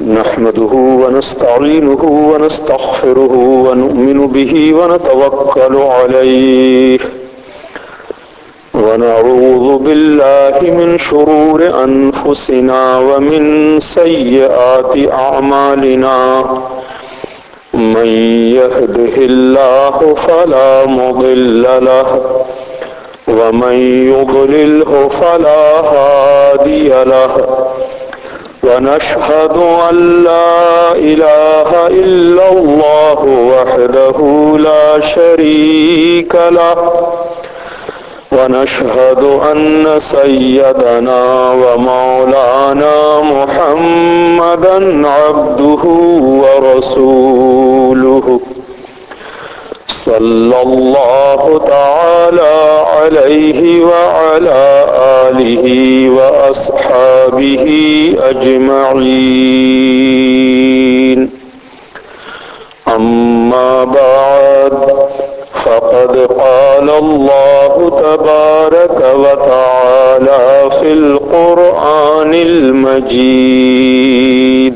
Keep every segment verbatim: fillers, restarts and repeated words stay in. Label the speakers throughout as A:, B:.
A: نحمده ونستعينه ونستغفره ونؤمن به ونتوكل عليه ونعوذ بالله من شرور أنفسنا ومن سيئات أعمالنا من يهده الله فلا مضل له ومن يضلله فلا هادي له ونشهد أن لا إله إلا الله وحده لا شريك له ونشهد أن سيدنا ومولانا محمدا عبده ورسوله صلى الله تعالى عليه وعلى آله وأصحابه أجمعين أما بعد فقد قال الله تبارك وتعالى في القرآن المجيد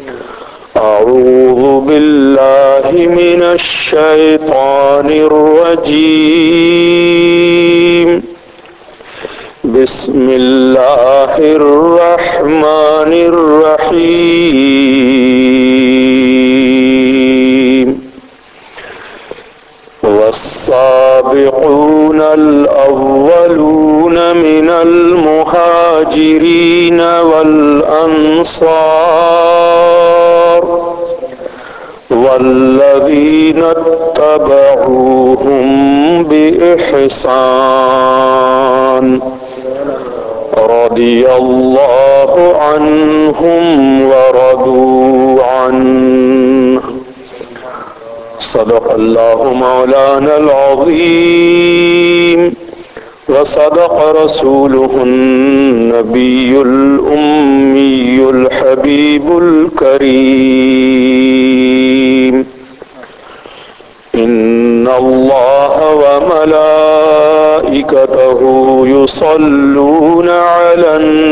A: أعوذ بالله من الشيطان الرجيم بسم الله الرحمن الرحيم والسابقون الأولون من المهاجرين والأنصار والذين اتبعوهم بإحسان رضي الله عنهم ورضوا عنه صدق الله مولانا العظيم وصدق رسوله النبي الأمي الحبيب الكريم إن الله وملائكته يصلون على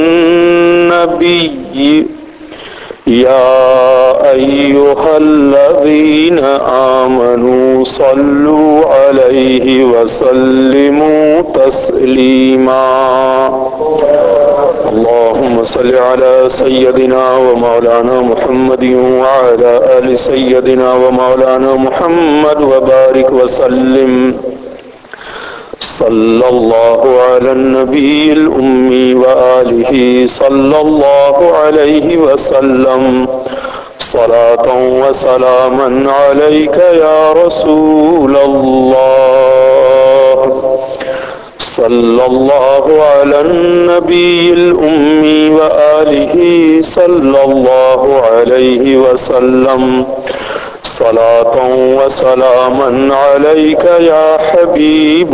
A: النبي يا أيها الذين آمنوا صلوا عليه وسلموا تسليما اللهم صل على سيدنا ومولانا محمد وعلى آل سيدنا ومولانا محمد وبارك وسلم صلى الله على النبي الأمي وآله صلى الله عليه وسلم صلاة وسلاما عليك يا رسول الله صلى الله على النبي الأمي وآله صلى الله عليه وسلم صلاة وسلاما عليك يا حبيب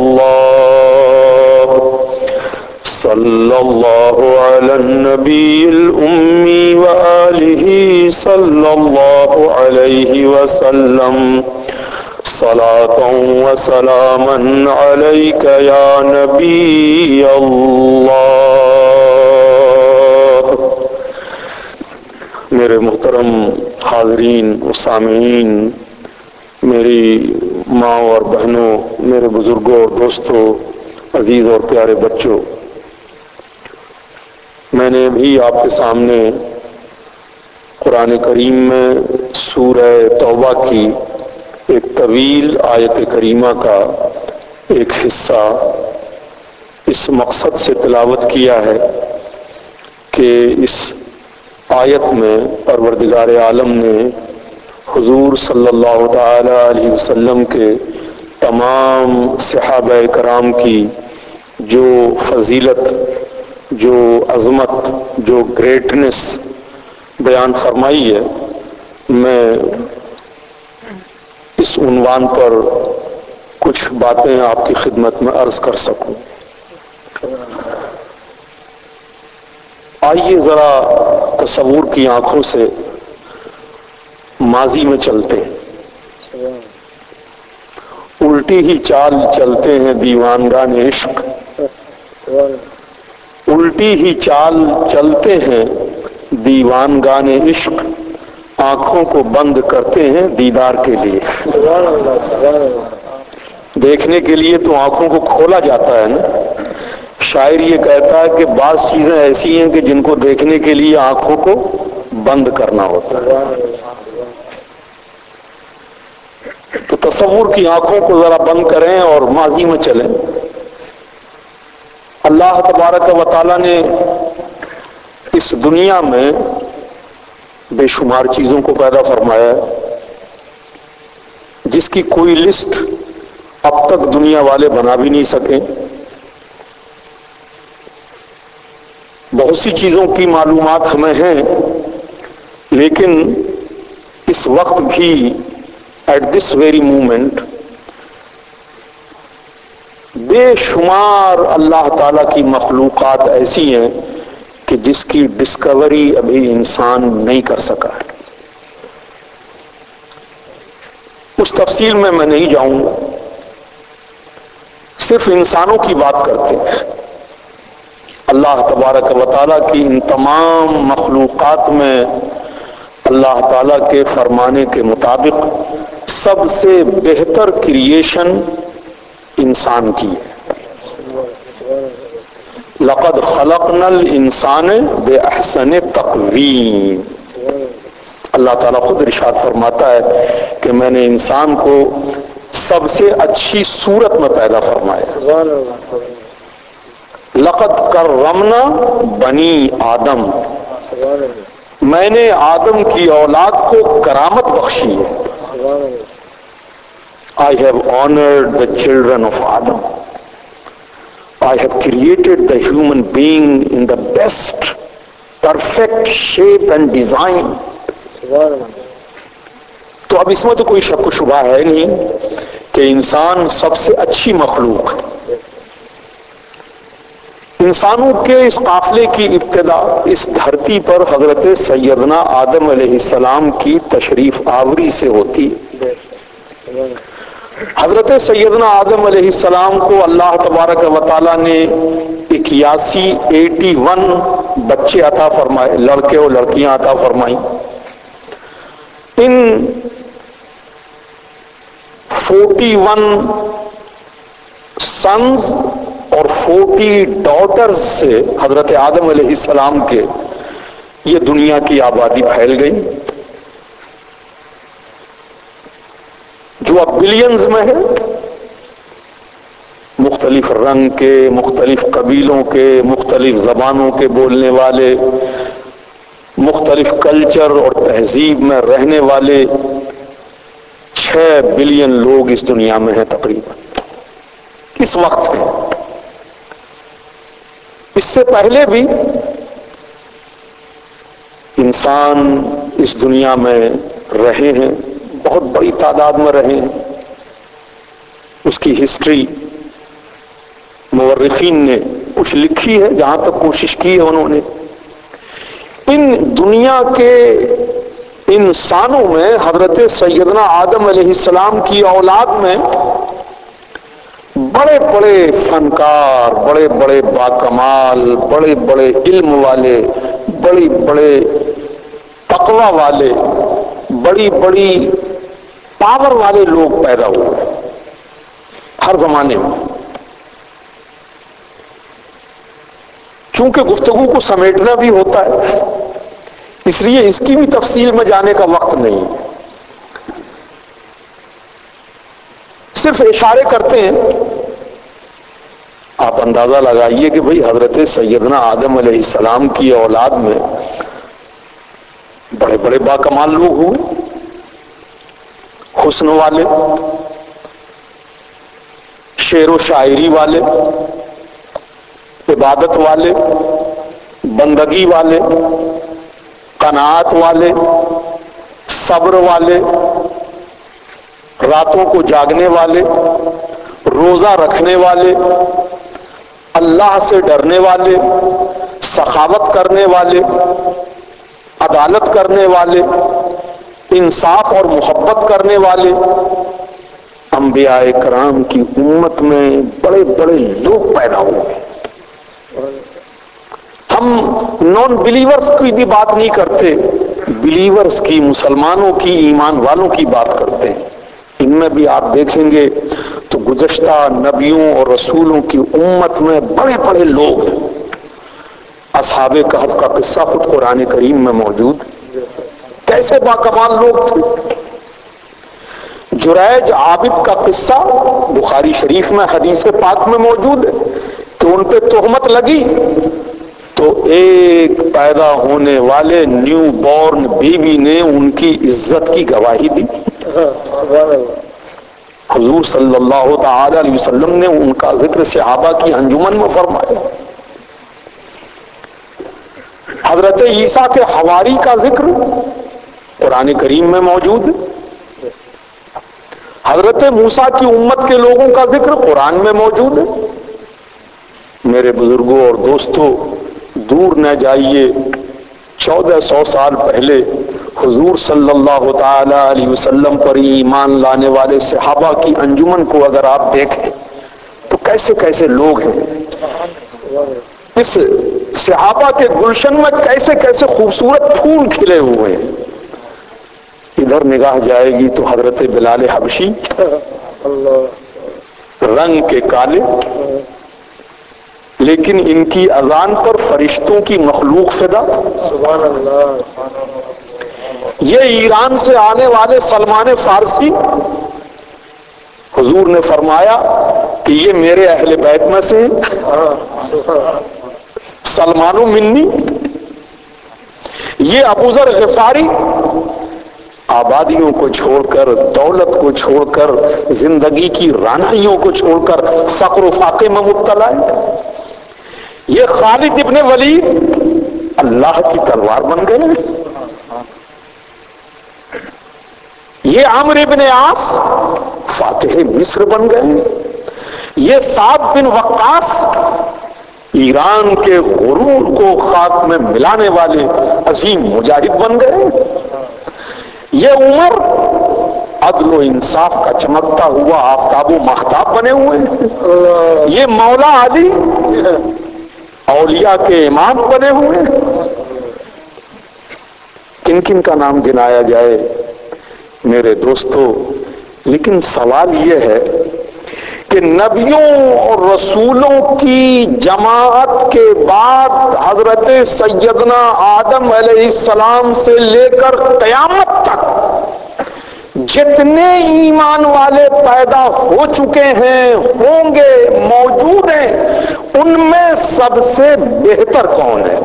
A: الله صلى الله على النبي الأمي وآله صلى الله عليه وسلم صلاة وسلاما عليك يا نبي الله میرے محترم حاضرین و سامعین، میری ماں اور بہنوں، میرے بزرگوں اور دوستوں، عزیز اور پیارے بچوں، میں نے بھی آپ کے سامنے قرآن کریم میں سورہ توبہ کی ایک طویل آیت کریمہ کا ایک حصہ اس مقصد سے تلاوت کیا ہے کہ اس آیت میں پروردگار عالم نے حضور صلی اللہ تعالی علیہ وسلم کے تمام صحابہ کرام کی جو فضیلت، جو عظمت، جو گریٹنس بیان فرمائی ہے، میں اس عنوان پر کچھ باتیں آپ کی خدمت میں عرض کر سکوں۔ آئیے ذرا تصور کی آنکھوں سے ماضی میں چلتے ہیں، الٹی ہی چال چلتے ہیں دیوانگان عشق، الٹی ہی چال چلتے ہیں دیوانگان عشق آنکھوں کو بند کرتے ہیں دیدار کے لیے. دیکھنے کے لیے تو آنکھوں کو کھولا جاتا ہے نا. شاعر یہ کہتا ہے کہ بعض چیزیں ایسی ہیں کہ جن کو دیکھنے کے لیے آنکھوں کو بند کرنا ہوتا ہے. تو تصور کی آنکھوں کو ذرا بند کریں اور ماضی میں چلیں. اللہ تبارک و تعالی نے اس دنیا میں بے شمار چیزوں کو پیدا فرمایا ہے جس کی کوئی لسٹ اب تک دنیا والے بنا بھی نہیں سکے. بہت سی چیزوں کی معلومات ہمیں ہیں لیکن اس وقت بھی ایٹ دس ویری مومنٹ بے شمار اللہ تعالی کی مخلوقات ایسی ہیں کہ جس کی ڈسکوری ابھی انسان نہیں کر سکا ہے. اس تفصیل میں میں نہیں جاؤں گا، صرف انسانوں کی بات کرتے ہیں. اللہ تبارک و تعالیٰ کی ان تمام مخلوقات میں اللہ تعالیٰ کے فرمانے کے مطابق سب سے بہتر کریشن انسان کی ہے. لقد خلقنا الانسان باحسن تقویم. اللہ تعالیٰ خود ارشاد فرماتا ہے کہ میں نے انسان کو سب سے اچھی صورت میں پیدا فرمایا. لقد کرمنا بنی آدم. میں نے آدم کی اولاد کو کرامت بخشی ہے. I have honored the children of Adam. I have created the human being in the best, perfect shape and design. تو اب اس میں تو کوئی شک و شبہ ہے نہیں کہ انسان سب سے اچھی مخلوق ہے. انسانوں کے اس قافلے کی ابتدا اس دھرتی پر حضرت سیدنا آدم علیہ السلام کی تشریف آوری سے ہوتی ہے. حضرت سیدنا آدم علیہ السلام کو اللہ تبارک و تعالی نے اکیاسی ایٹی ون بچے عطا فرمائے، لڑکے اور لڑکیاں عطا فرمائیں. ان فورٹی ون سنز اور فورٹی ڈاٹرز سے حضرت آدم علیہ السلام کے یہ دنیا کی آبادی پھیل گئی جو اب بلینز میں ہے. مختلف رنگ کے، مختلف قبیلوں کے، مختلف زبانوں کے بولنے والے، مختلف کلچر اور تہذیب میں رہنے والے چھ بلین لوگ اس دنیا میں ہیں تقریباً اس وقت میں. اس سے پہلے بھی انسان اس دنیا میں رہے ہیں، بہت بڑی تعداد میں رہے ہیں. اس کی ہسٹری مورخین نے کچھ لکھی ہے، جہاں تک کوشش کی ہے انہوں نے. ان دنیا کے انسانوں میں حضرت سیدنا آدم علیہ السلام کی اولاد میں بڑے بڑے فنکار، بڑے بڑے باکمال، بڑے بڑے علم والے، بڑی بڑے تقوی والے، بڑی بڑی پاور والے لوگ پیدا ہوئے ہر زمانے میں. چونکہ گفتگو کو سمیٹنا بھی ہوتا ہے اس لیے اس کی بھی تفصیل میں جانے کا وقت نہیں. صرف اشارے کرتے ہیں. آپ اندازہ لگائیے کہ بھئی حضرت سیدنا آدم علیہ السلام کی اولاد میں بڑے بڑے باکمال لوگ ہوئے، حسن والے، شعر و شاعری والے، عبادت والے، بندگی والے، قناعت والے، صبر والے، راتوں کو جاگنے والے، روزہ رکھنے والے، اللہ سے ڈرنے والے، سخاوت کرنے والے، عدالت کرنے والے، انصاف اور محبت کرنے والے. انبیاء کرام کی امت میں بڑے بڑے لوگ پیدا ہوئے. ہم نان بلیورز کی بھی بات نہیں کرتے، بلیورز کی، مسلمانوں کی، ایمان والوں کی بات کرتے ہیں۔ ان میں بھی آپ دیکھیں گے تو گزشتہ نبیوں اور رسولوں کی امت میں بڑے بڑے لوگ ہیں۔ اصحاب کہف کا قصہ خود قرآن کریم میں موجود، کیسے باکمال لوگ تھے۔ جریج عابد کا قصہ بخاری شریف میں حدیث پاک میں موجود ہے کہ ان پہ تہمت لگی تو ایک پیدا ہونے والے نیو بورن بیوی نے ان کی عزت کی گواہی دی۔ حضور صلی اللہ تعالی علیہ وسلم نے ان کا ذکر صحابہ کی انجمن میں فرمایا۔ حضرت عیسیٰ کے حواری کا ذکر قرآن کریم میں موجود ہے۔ حضرت موسیٰ کی امت کے لوگوں کا ذکر قرآن میں موجود ہے۔ میرے بزرگوں اور دوستوں، دور نہ جائیے، چودہ سو سال پہلے حضور صلی اللہ تعالی علیہ وسلم پر ایمان لانے والے صحابہ کی انجمن کو اگر آپ دیکھیں تو کیسے کیسے لوگ ہیں۔ اس صحابہ کے گلشن میں کیسے کیسے خوبصورت پھول کھلے ہوئے ہیں۔ ادھر نگاہ جائے گی تو حضرت بلال حبشی، رنگ کے کالے، لیکن ان کی اذان پر فرشتوں کی مخلوق فدا۔ سبحان اللہ۔ یہ ایران سے آنے والے سلمان فارسی، حضور نے فرمایا کہ یہ میرے اہل بیت میں سے ہیں، سلمان منی۔ یہ ابو ذر غفاری، آبادیوں کو چھوڑ کر، دولت کو چھوڑ کر، زندگی کی رانائیوں کو چھوڑ کر فقر و فاقے میں مبتلا ہے۔ یہ خالد ابن ولید اللہ کی تلوار بن گئے۔ یہ عمرو ابن عاص فاتح مصر بن گئے۔ یہ سعد بن وقاص ایران کے غرور کو خاک میں ملانے والے عظیم مجاہد بن گئے۔ یہ عمر عدل و انصاف کا چمکتا ہوا آفتاب و ماہتاب بنے ہوئے ہیں۔ یہ مولا علی اولیاء کے امام بنے ہوئے ہیں۔ کن کن کا نام گنایا جائے میرے دوستو، لیکن سوال یہ ہے کہ نبیوں اور رسولوں کی جماعت کے بعد حضرت سیدنا آدم علیہ السلام سے لے کر قیامت تک جتنے ایمان والے پیدا ہو چکے ہیں، ہوں گے، موجود ہیں، ان میں سب سے بہتر کون ہے؟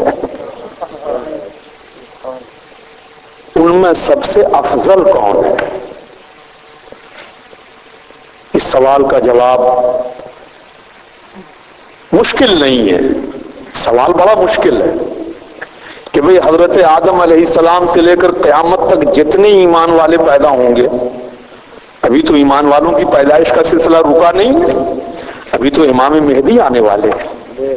A: ان میں سب سے افضل کون ہے؟ اس سوال کا جواب مشکل نہیں ہے، سوال بڑا مشکل ہے کہ بھئی حضرت آدم علیہ السلام سے لے کر قیامت تک جتنے ایمان والے پیدا ہوں گے، ابھی تو ایمان والوں کی پیدائش کا سلسلہ رکا نہیں ہے، ابھی تو امام مہدی آنے والے ہیں۔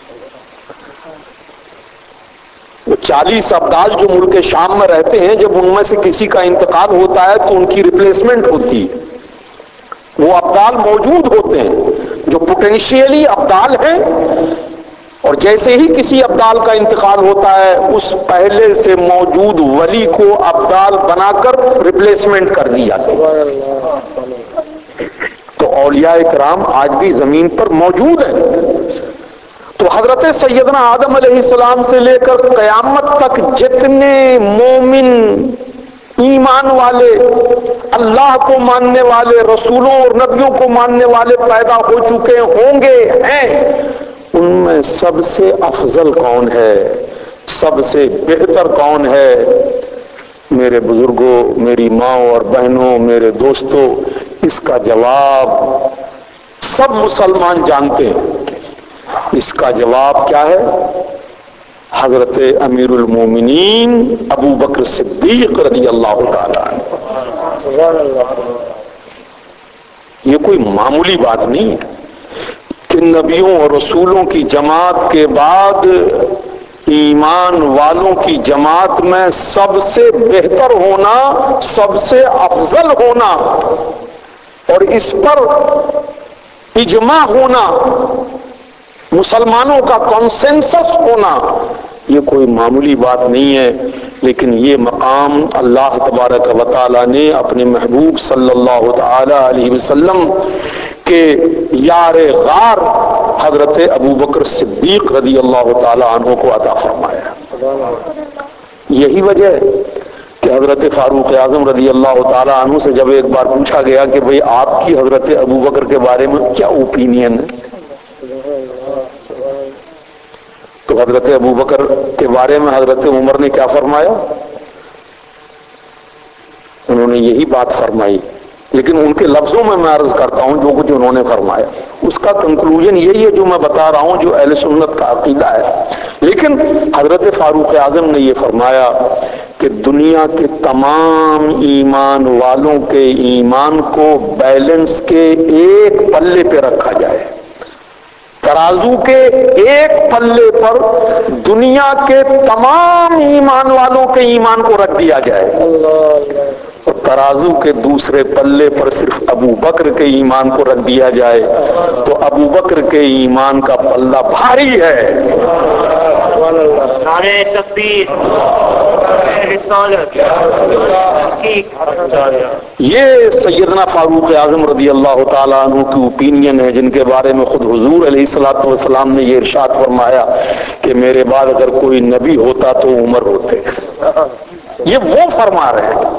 A: وہ چالیس ابدال جو ملک شام میں رہتے ہیں، جب ان میں سے کسی کا انتقال ہوتا ہے تو ان کی ریپلیسمنٹ ہوتی ہے۔ وہ ابدال موجود ہوتے ہیں جو پوٹینشیلی ابدال ہیں، اور جیسے ہی کسی ابدال کا انتقال ہوتا ہے اس پہلے سے موجود ولی کو ابدال بنا کر ریپلیسمنٹ کر دی جاتی ہے۔ تو اولیاء کرام آج بھی زمین پر موجود ہیں۔ تو حضرت سیدنا آدم علیہ السلام سے لے کر قیامت تک جتنے مومن، ایمان والے، اللہ کو ماننے والے، رسولوں اور نبیوں کو ماننے والے پیدا ہو چکے ہوں گے، ہیں، ان میں سب سے افضل کون ہے، سب سے بہتر کون ہے؟ میرے بزرگوں، میری ماں اور بہنوں، میرے دوستوں، اس کا جواب سب مسلمان جانتے ہیں۔ اس کا جواب کیا ہے؟ حضرت امیر المومنین ابو بکر صدیق رضی اللہ تعالیٰ عنہ۔ یہ کوئی معمولی بات نہیں ہے کہ نبیوں اور رسولوں کی جماعت کے بعد ایمان والوں کی جماعت میں سب سے بہتر ہونا، سب سے افضل ہونا، اور اس پر اجماع ہونا مسلمانوں کا کانسنسس ہونا یہ کوئی معمولی بات نہیں ہے، لیکن یہ مقام اللہ تبارک و تعالی نے اپنے محبوب صلی اللہ تعالی علیہ وسلم کے یار غار حضرت ابوبکر صدیق رضی اللہ تعالی عنہ کو عطا فرمایا۔ یہی وجہ ہے کہ حضرت فاروق اعظم رضی اللہ تعالی عنہ سے جب ایک بار پوچھا گیا کہ بھئی آپ کی حضرت ابوبکر کے بارے میں کیا اوپینین ہے، تو حضرت ابوبکر کے بارے میں حضرت عمر نے کیا فرمایا؟ انہوں نے یہی بات فرمائی، لیکن ان کے لفظوں میں میں عرض کرتا ہوں جو کچھ انہوں نے فرمایا، اس کا کنکلوژن یہی ہے جو میں بتا رہا ہوں، جو اہل سنت کا عقیدہ ہے۔ لیکن حضرت فاروق اعظم نے یہ فرمایا کہ دنیا کے تمام ایمان والوں کے ایمان کو بیلنس کے ایک پلے پہ رکھا جائے، ترازو کے ایک پلے پر دنیا کے تمام ایمان والوں کے ایمان کو رکھ دیا جائے، اور ترازو کے دوسرے پلے پر صرف ابو بکر کے ایمان کو رکھ دیا جائے تو ابو بکر کے ایمان کا پلہ بھاری ہے۔
B: نعرہ تکبیر، رسالت،
A: یہ سیدنا فاروق اعظم رضی اللہ تعالیٰ عنہ کی اوپینین ہے، جن کے بارے میں خود حضور علیہ الصلوۃ والسلام نے یہ ارشاد فرمایا کہ میرے بعد اگر کوئی نبی ہوتا تو عمر ہوتے۔ یہ وہ فرما رہے ہیں۔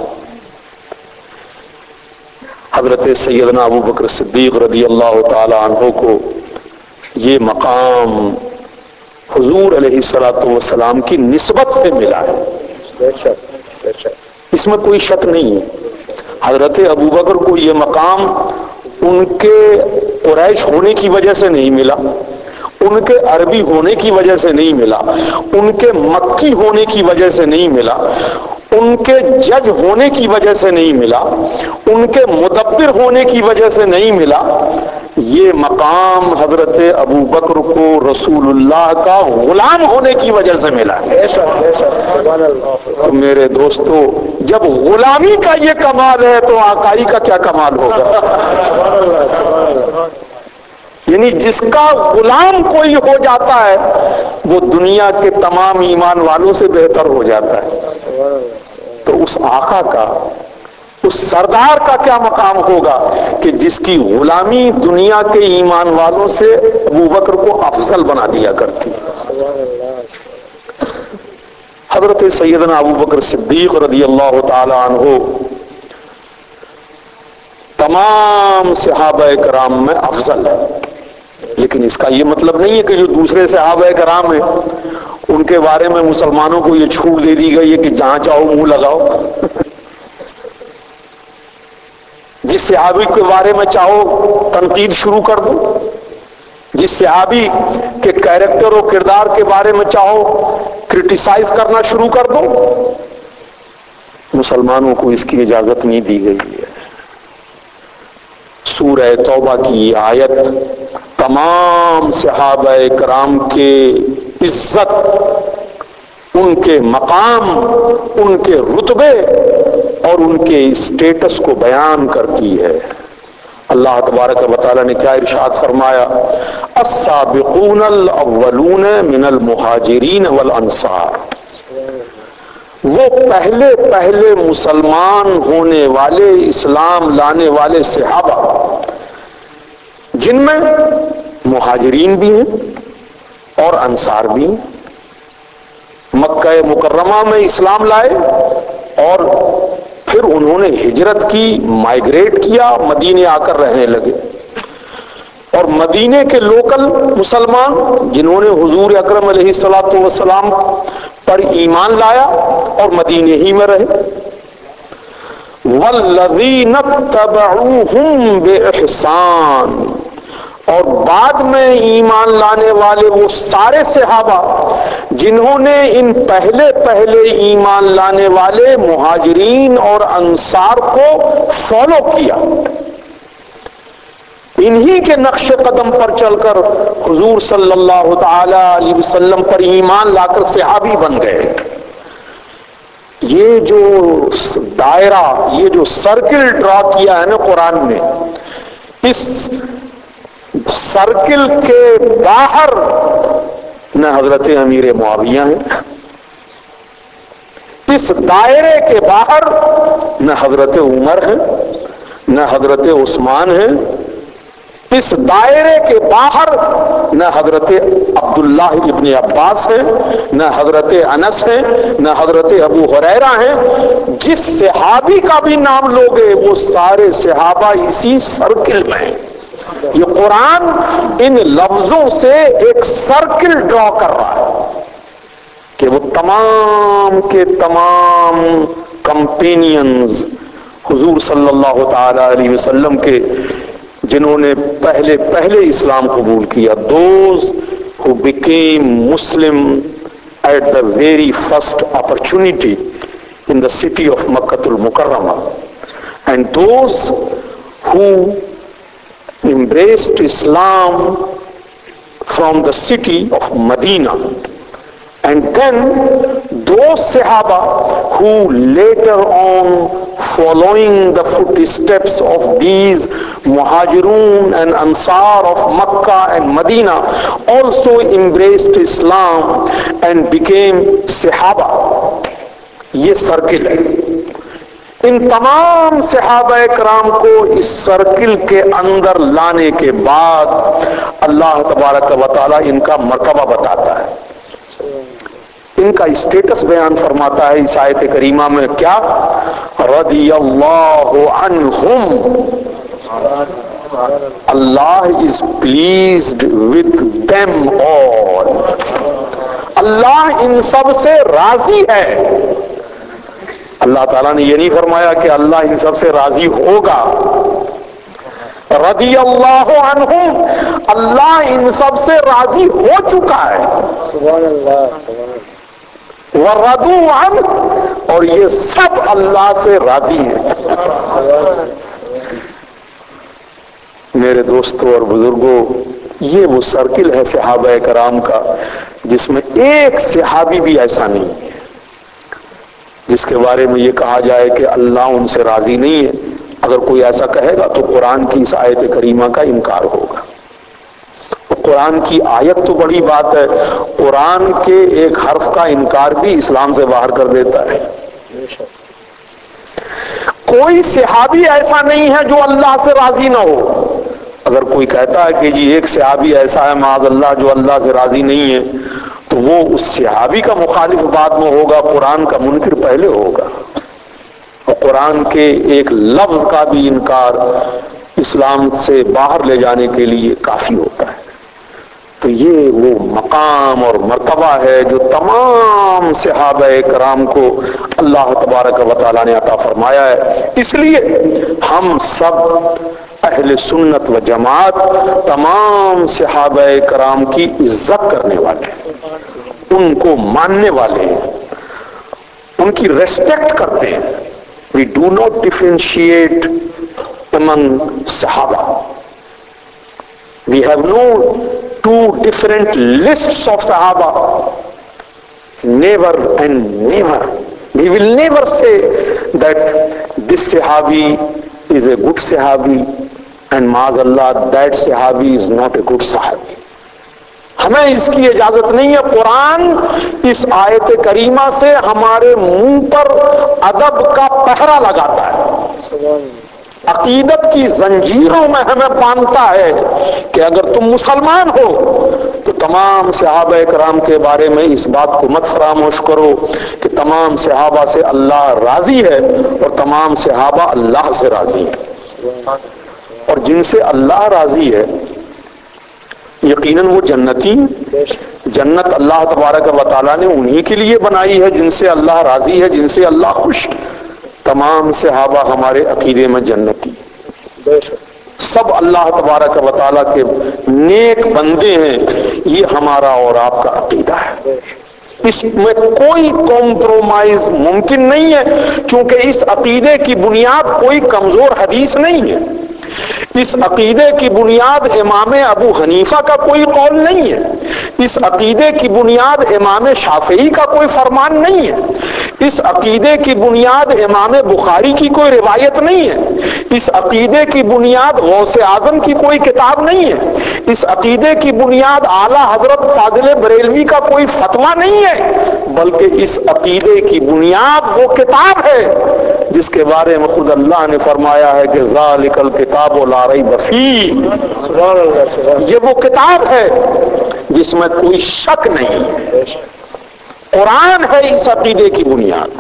A: حضرت سیدنا ابو بکر صدیق رضی اللہ تعالی عنہ کو یہ مقام حضور علیہ الصلوۃ والسلام کی نسبت سے ملا ہے، اس میں کوئی شک نہیں ہے۔ حضرت ابو بکر کو یہ مقام ان کے قریش ہونے کی وجہ سے نہیں ملا، ان کے عربی ہونے کی وجہ سے نہیں ملا، ان کے مکی ہونے کی وجہ سے نہیں ملا، ان کے جج ہونے کی وجہ سے نہیں ملا، ان کے مدبر ہونے کی وجہ سے نہیں ملا، یہ مقام حضرت ابو بکر کو رسول اللہ کا غلام ہونے کی وجہ سے ملا۔ تو میرے دوستو، جب غلامی کا یہ کمال ہے تو آقائی کا کیا کمال ہوگا؟ یعنی جس کا غلام کوئی ہو جاتا ہے وہ دنیا کے تمام ایمان والوں سے بہتر ہو جاتا ہے، تو اس آقا کا، اس سردار کا کیا مقام ہوگا کہ جس کی غلامی دنیا کے ایمان والوں سے ابو بکر کو افضل بنا دیا کرتی۔ حضرت سیدنا ابو بکر صدیق رضی اللہ تعالی عنہ تمام صحابہ کرام میں افضل ہے، لیکن اس کا یہ مطلب نہیں ہے کہ جو دوسرے صحابہ کرام ہیں ان کے بارے میں مسلمانوں کو یہ چھوٹ دے دی گئی ہے کہ جہاں چاہو منہ لگاؤ، جس صحابی کے بارے میں چاہو تنقید شروع کر دو، جس صحابی کے کیریکٹر و کردار کے بارے میں چاہو کرٹیسائز کرنا شروع کر دو۔ مسلمانوں کو اس کی اجازت نہیں دی گئی ہے۔ سورہ توبہ کی یہ آیت تمام صحابہ کرام کے عزت، ان کے مقام، ان کے رتبے اور ان کے اسٹیٹس کو بیان کرتی ہے۔ اللہ تبارک و تعالی نے کیا ارشاد فرمایا؟ السابقون الاولون من المہاجرین والانصار، وہ پہلے پہلے مسلمان ہونے والے، اسلام لانے والے صحابہ جن میں مہاجرین بھی ہیں اور انصار بھی ہیں، مکہ مکرمہ میں اسلام لائے اور پھر انہوں نے ہجرت کی، مائیگریٹ کیا، مدینے آ کر رہنے لگے، اور مدینے کے لوکل مسلمان جنہوں نے حضور اکرم علیہ الصلوۃ والسلام پر ایمان لایا اور مدینے ہی میں رہے۔ والذین اتبعوہم بإحسان، اور بعد میں ایمان لانے والے وہ سارے صحابہ جنہوں نے ان پہلے پہلے ایمان لانے والے مہاجرین اور انصار کو فالو کیا، انہی کے نقش قدم پر چل کر حضور صلی اللہ تعالی علیہ وسلم پر ایمان لا کر صحابی بن گئے۔ یہ جو دائرہ، یہ جو سرکل ڈرا کیا ہے نا قرآن نے، اس سرکل کے باہر نہ حضرت امیر معاویہ ہیں، اس دائرے کے باہر نہ حضرت عمر ہیں، نہ حضرت عثمان ہیں، اس دائرے کے باہر نہ حضرت عبداللہ ابن عباس ہیں، نہ حضرت انس ہیں، نہ حضرت ابو ہریرہ ہیں. جس صحابی کا بھی نام لوگے وہ سارے صحابہ اسی سرکل میں ہیں. یہ قرآن ان لفظوں سے ایک سرکل ڈرا کر رہا ہے کہ وہ تمام کے تمام کمپینینز حضور صلی اللہ تعالی علیہ وسلم کے جنہوں نے پہلے پہلے اسلام قبول کیا، those who became Muslim at the very first opportunity in the city of Makkah al-Mukarramah, and those who embraced Islam from the city of Medina, and then those Sahaba who later on, following the footsteps of these Muhajirun and Ansar of Makkah and Medina, also embraced Islam and became Sahaba. یہ circle ہے. ان تمام صحابہ کرام کو اس circle کے اندر لانے کے بعد اللہ تبارک و تعالی ان کا مرتبہ بتاتا ہے، ان کا اسٹیٹس بیان فرماتا ہے اس آیت کریمہ میں. کیا؟ رضی اللہ عنہم، Allah is pleased with them all. اللہ ان سب سے راضی ہے. اللہ تعالیٰ نے یہ نہیں فرمایا کہ اللہ ان سب سے راضی ہوگا. رضی اللہ عنہم، اللہ ان سب سے راضی ہو چکا ہے.
B: سبحان اللہ.
A: وَرَضُوا عَنْهُ، اور یہ سب اللہ سے راضی ہیں. میرے دوستوں اور بزرگوں، یہ وہ سرکل ہے صحابہ کرام کا جس میں ایک صحابی بھی ایسا نہیں ہے جس کے بارے میں یہ کہا جائے کہ اللہ ان سے راضی نہیں ہے. اگر کوئی ایسا کہے گا تو قرآن کی اس آیت کریمہ کا انکار ہوگا. قرآن کی آیت تو بڑی بات ہے، قرآن کے ایک حرف کا انکار بھی اسلام سے باہر کر دیتا ہے. کوئی صحابی ایسا نہیں ہے جو اللہ سے راضی نہ ہو. اگر کوئی کہتا ہے کہ جی ایک صحابی ایسا ہے معاذ اللہ جو اللہ سے راضی نہیں ہے، تو وہ اس صحابی کا مخالف بعد میں ہوگا، قرآن کا منکر پہلے ہوگا. اور قرآن کے ایک لفظ کا بھی انکار اسلام سے باہر لے جانے کے لیے کافی ہوتا ہے. تو یہ وہ مقام اور مرتبہ ہے جو تمام صحابہ کرام کو اللہ تبارک و تعالیٰ نے عطا فرمایا ہے. اس لیے ہم سب اہل سنت و جماعت تمام صحابہ کرام کی عزت کرنے والے ہیں، ان کو ماننے والے ہیں، ان کی ریسپیکٹ کرتے ہیں. We do not differentiate among Sahaba. We have no two different lists of Sahaba. Never and never. We will never say that this Sahabi is a good Sahabi and Maazallah that Sahabi is not a good Sahabi. ہمیں اس کی اجازت نہیں ہے. قرآن اس آیت کریمہ سے ہمارے منہ پر ادب کا پہرا لگاتا ہے، عقیدت کی زنجیروں میں ہمیں باندھتا ہے کہ اگر تم مسلمان ہو تو تمام صحابہ کرام کے بارے میں اس بات کو مت فراموش کرو کہ تمام صحابہ سے اللہ راضی ہے اور تمام صحابہ اللہ سے راضی ہیں. اور جن سے اللہ راضی ہے یقیناً وہ جنتی. جنت اللہ تبارک و تعالیٰ نے انہی کے لیے بنائی ہے جن سے اللہ راضی ہے، جن سے اللہ خوش. تمام صحابہ ہمارے عقیدے میں جنتی، سب اللہ تبارک و تعالیٰ کے نیک بندے ہیں. یہ ہمارا اور آپ کا عقیدہ ہے، اس میں کوئی کمپرومائز ممکن نہیں ہے، چونکہ اس عقیدے کی بنیاد کوئی کمزور حدیث نہیں ہے. اس عقیدے کی بنیاد امام ابو حنیفہ کا کوئی قول نہیں ہے. اس عقیدے کی بنیاد امام شافعی کا کوئی فرمان نہیں ہے. اس عقیدے کی بنیاد امام بخاری کی کوئی روایت نہیں ہے، اس عقیدے کی بنیاد غوث اعظم کی کوئی کتاب نہیں ہے، اس عقیدے کی بنیاد اعلی حضرت فاضل بریلوی کا کوئی فتویٰ نہیں ہے، بلکہ اس عقیدے کی بنیاد وہ کتاب ہے جس کے بارے میں خود اللہ نے فرمایا ہے کہ ذالک الکتاب لا ریب فیہ، یہ وہ کتاب ہے جس میں کوئی شک نہیں ہے، قرآن ہے اس عقیدے کی بنیاد۔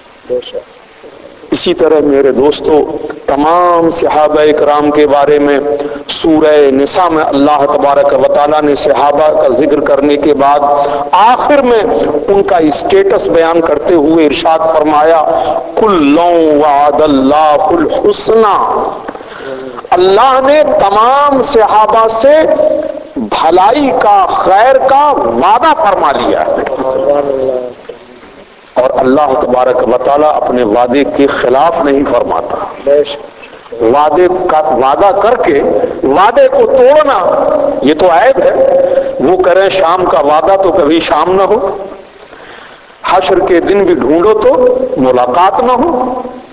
A: اسی طرح میرے دوستو تمام صحابہ کرام کے بارے میں سورہ نساء میں اللہ تبارک و تعالیٰ نے صحابہ کا ذکر کرنے کے بعد آخر میں ان کا اسٹیٹس بیان کرتے ہوئے ارشاد فرمایا کُلٌّ وعد اللہ الحسنی، اللہ نے تمام صحابہ سے بھلائی کا، خیر کا وعدہ فرما لیا ہے، اور اللہ تبارک و تعالیٰ اپنے وعدے کے خلاف نہیں فرماتا۔ وعدے کا وعدہ کر کے وعدے کو توڑنا یہ تو عیب ہے، وہ کریں شام کا وعدہ تو کبھی شام نہ ہو، حشر کے دن بھی ڈھونڈو تو ملاقات نہ ہو،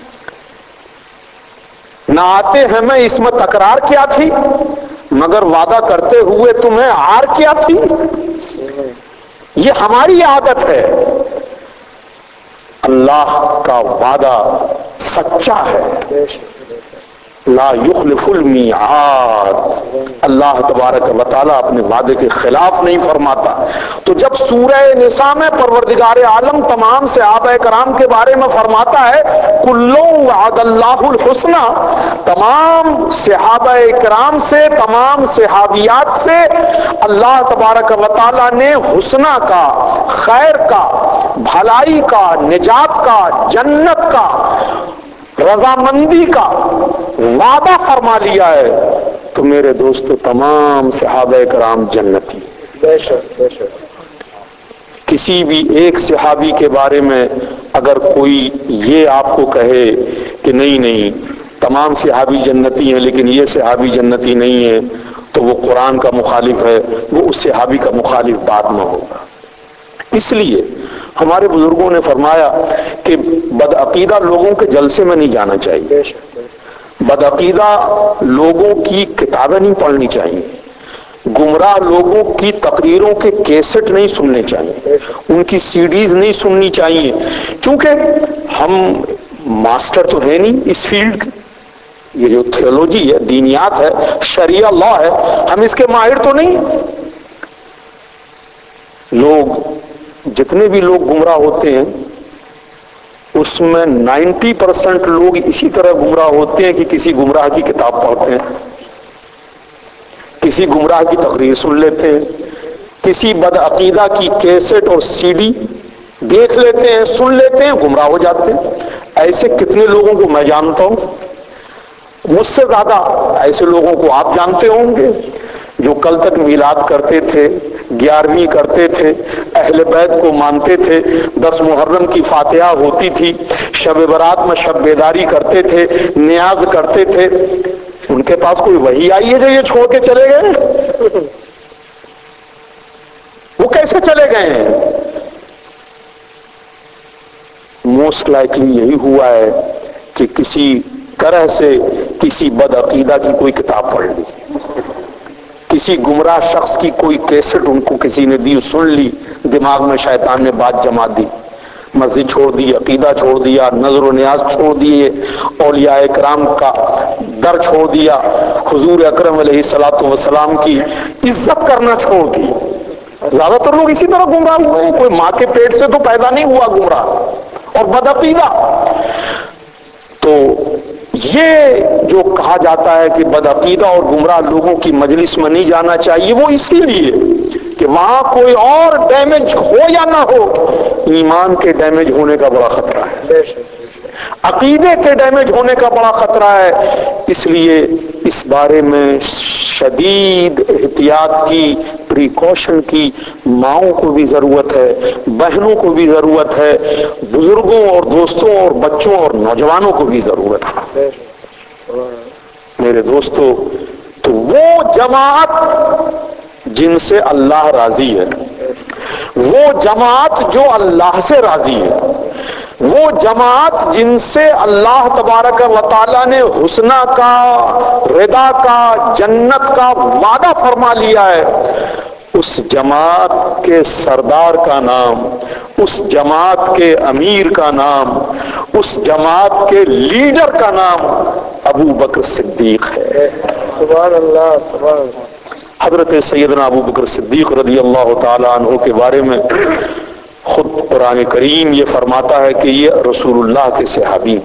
A: نہ آتے ہیں میں اس میں تکرار کیا تھی، مگر وعدہ کرتے ہوئے تمہیں عار کیا تھی، یہ ہماری عادت ہے۔ اللہ کا وعدہ سچا ہے، لا یخلف المیعاد، اللہ تبارک و تعالیٰ اپنے وعدے کے خلاف نہیں فرماتا۔ تو جب سورہ نساء میں پروردگار عالم تمام صحابہ کرام کے بارے میں فرماتا ہے کُلٌّ وعد اللہ الحسنی، تمام صحابہ کرام سے، تمام صحابیات سے اللہ تبارک و تعالیٰ نے حسنہ کا، خیر کا، بھلائی کا، نجات کا، جنت کا، رضامندی کا وعدہ فرما لیا ہے، تو میرے دوستو تمام صحابہ کرام جنتی۔ بے شک بے شک۔ کسی بھی ایک صحابی کے بارے میں اگر کوئی یہ آپ کو کہے کہ نہیں نہیں تمام صحابی جنتی ہیں لیکن یہ صحابی جنتی نہیں ہے، تو وہ قرآن کا مخالف ہے، وہ اس صحابی کا مخالف بات نہ ہوگا۔ اس لیے ہمارے بزرگوں نے فرمایا کہ بدعقیدہ لوگوں کے جلسے میں نہیں جانا چاہیے، بدعقیدہ لوگوں کی کتابیں نہیں پڑھنی چاہیے، گمراہ لوگوں کی تقریروں کے کیسٹ نہیں سننے چاہیے، ان کی سی ڈیز نہیں سننی چاہیے، کیونکہ ہم ماسٹر تو ہے نہیں اس فیلڈ کے، یہ جو تھیولوجی ہے، دینیات ہے، شریعہ لا ہے، ہم اس کے ماہر تو نہیں۔ لوگ جتنے بھی لوگ گمراہ ہوتے ہیں اس میں نائنٹی پرسنٹ لوگ اسی طرح گمراہ ہوتے ہیں کہ کسی گمراہ کی کتاب پڑھتے ہیں، کسی گمراہ کی تقریر سن لیتے ہیں، کسی بدعقیدہ کی کیسٹ اور سی ڈی دیکھ لیتے ہیں، سن لیتے ہیں، گمراہ ہو جاتے ہیں۔ ایسے کتنے لوگوں کو میں جانتا ہوں، مجھ سے زیادہ ایسے لوگوں کو آپ جانتے ہوں گے جو کل تک میلاد کرتے تھے، گیارہویں کرتے تھے، اہل بیت کو مانتے تھے، دس محرم کی فاتحہ ہوتی تھی، شب برات میں شب بیداری کرتے تھے، نیاز کرتے تھے، ان کے پاس کوئی وحی آئی ہے جو یہ چھوڑ کے چلے گئے؟ وہ کیسے چلے گئے ہیں؟ موسٹ لائکلی یہی ہوا ہے کہ کسی طرح سے کسی بدعقیدہ کی کوئی کتاب پڑھ لی، کسی گمراہ شخص کی کوئی کیسٹ ان کو کسی نے دی، سن لی، دماغ میں شیطان نے بات جما دی، مسجد چھوڑ دی، عقیدہ چھوڑ دیا، نظر و نیاز چھوڑ دیے، اولیاء کرام کا در چھوڑ دیا، حضور اکرم علیہ الصلوۃ والسلام کی عزت کرنا چھوڑ دی۔ زیادہ تر لوگ اسی طرح گمراہ ہوئے ہیں، کوئی ماں کے پیٹ سے تو پیدا نہیں ہوا گمراہ اور بدعقیدہ۔ تو یہ جو کہا جاتا ہے کہ بدعقیدہ اور گمراہ لوگوں کی مجلس میں نہیں جانا چاہیے، وہ اسی لیے کہ وہاں کوئی اور ڈیمیج ہو یا نہ ہو، ایمان کے ڈیمیج ہونے کا بڑا خطرہ ہے، عقیدے کے ڈیمیج ہونے کا بڑا خطرہ ہے۔ اس لیے اس بارے میں شدید احتیاط کی، پریکاشن کی ماؤں کو بھی ضرورت ہے، بہنوں کو بھی ضرورت ہے، بزرگوں اور دوستوں اور بچوں اور نوجوانوں کو بھی ضرورت ہے۔ میرے دوستو، تو وہ جماعت جن سے اللہ راضی ہے، وہ جماعت جو اللہ سے راضی ہے، وہ جماعت جن سے اللہ تبارک و تعالیٰ نے حسنہ کا، رضا کا، جنت کا وعدہ فرما لیا ہے، اس جماعت کے سردار کا نام، اس جماعت کے امیر کا نام، اس جماعت کے لیڈر کا نام ابو بکر صدیق ہے۔
B: سبحان اللہ، سبحان اللہ۔
A: حضرت سیدنا ابو بکر صدیق رضی اللہ تعالی عنہ کے بارے میں خود قرآن کریم یہ فرماتا ہے کہ یہ رسول اللہ کے صحابی،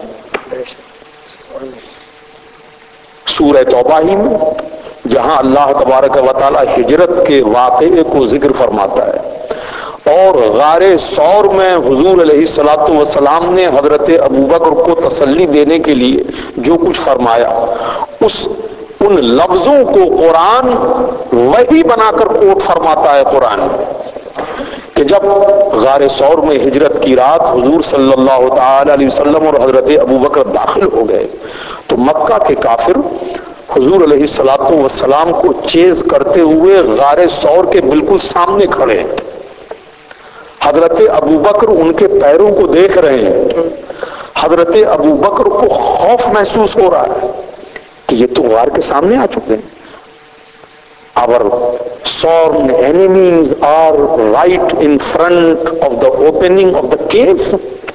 A: سورہ توبہ ہی میں جہاں اللہ تبارک و تعالی ہجرت کے واقعے کو ذکر فرماتا ہے، اور غار ثور میں حضور علیہ الصلوۃ والسلام نے حضرت ابوبکر کو تسلی دینے کے لیے جو کچھ فرمایا، اس ان لفظوں کو قرآن وہی بنا کر کوٹ فرماتا ہے قرآن کہ جب غار ثور میں ہجرت کی رات حضور صلی اللہ تعالی علیہ وسلم اور حضرت ابوبکر داخل ہو گئے تو مکہ کے کافر حضور علیہ الصلوۃ والسلام کو چیز کرتے ہوئے غار ثور کے بالکل سامنے کھڑے ہیں۔ حضرت ابوبکر ان کے پیروں کو دیکھ رہے ہیں، حضرت ابوبکر کو خوف محسوس ہو رہا ہے کہ یہ تو غار کے سامنے آ چکے ہیں۔ Our sworn enemies are right in front of the opening of the cave.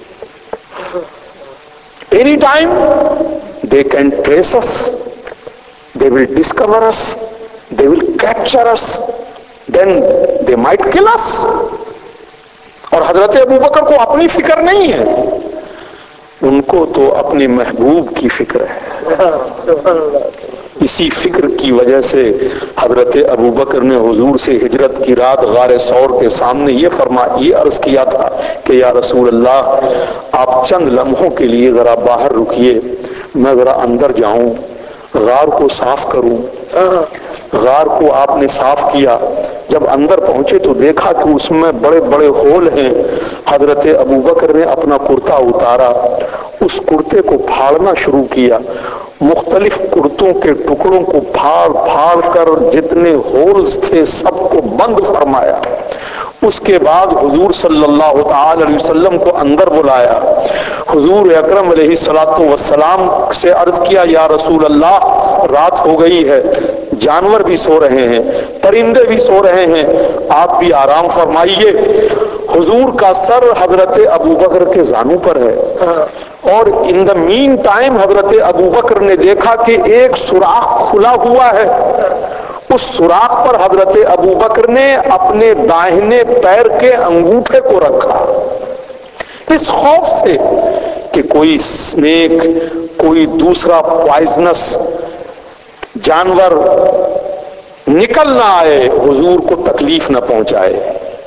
A: Anytime they can trace us, they will discover us, they will capture us, then they might kill us. اور حضرت ابوبکر کو اپنی فکر نہیں ہے، ان کو تو اپنے محبوب کی فکر ہے۔ اسی فکر کی وجہ سے حضرت ابوبکر نے حضور سے ہجرت کی رات غار ثور کے سامنے یہ فرما یہ عرض کیا تھا کہ یا رسول اللہ، آپ چند لمحوں کے لیے ذرا باہر رکیے، میں ذرا اندر جاؤں، غار کو صاف کروں۔ غار کو آپ نے صاف کیا، جب اندر پہنچے تو دیکھا کہ اس میں بڑے بڑے ہول ہیں۔ حضرت ابوبکر نے اپنا کرتا اتارا، اس کرتے کو پھاڑنا شروع کیا، مختلف کرتوں کے ٹکڑوں کو پھاڑ پھاڑ کر جتنے ہولز تھے سب کو بند فرمایا۔ اس کے بعد حضور صلی اللہ تعالی علیہ وسلم کو اندر بلایا، حضور اکرم علیہ الصلوۃ والسلام سے عرض کیا یا رسول اللہ، رات ہو گئی ہے، جانور بھی سو رہے ہیں، پرندے بھی سو رہے ہیں، آپ بھی آرام فرمائیے۔ حضور کا سر حضرت ابوبکر کے زانوں پر ہے، اور ان دا مین ٹائم حضرت ابوبکر نے دیکھا کہ ایک سوراخ کھلا ہوا ہے، اس سوراخ پر حضرت ابوبکر نے اپنے داہنے پیر کے انگوٹھے کو رکھا، اس خوف سے کہ کوئی اسنیک، کوئی دوسرا پوائزنس جانور نکل نہ آئے، حضور کو تکلیف نہ پہنچائے۔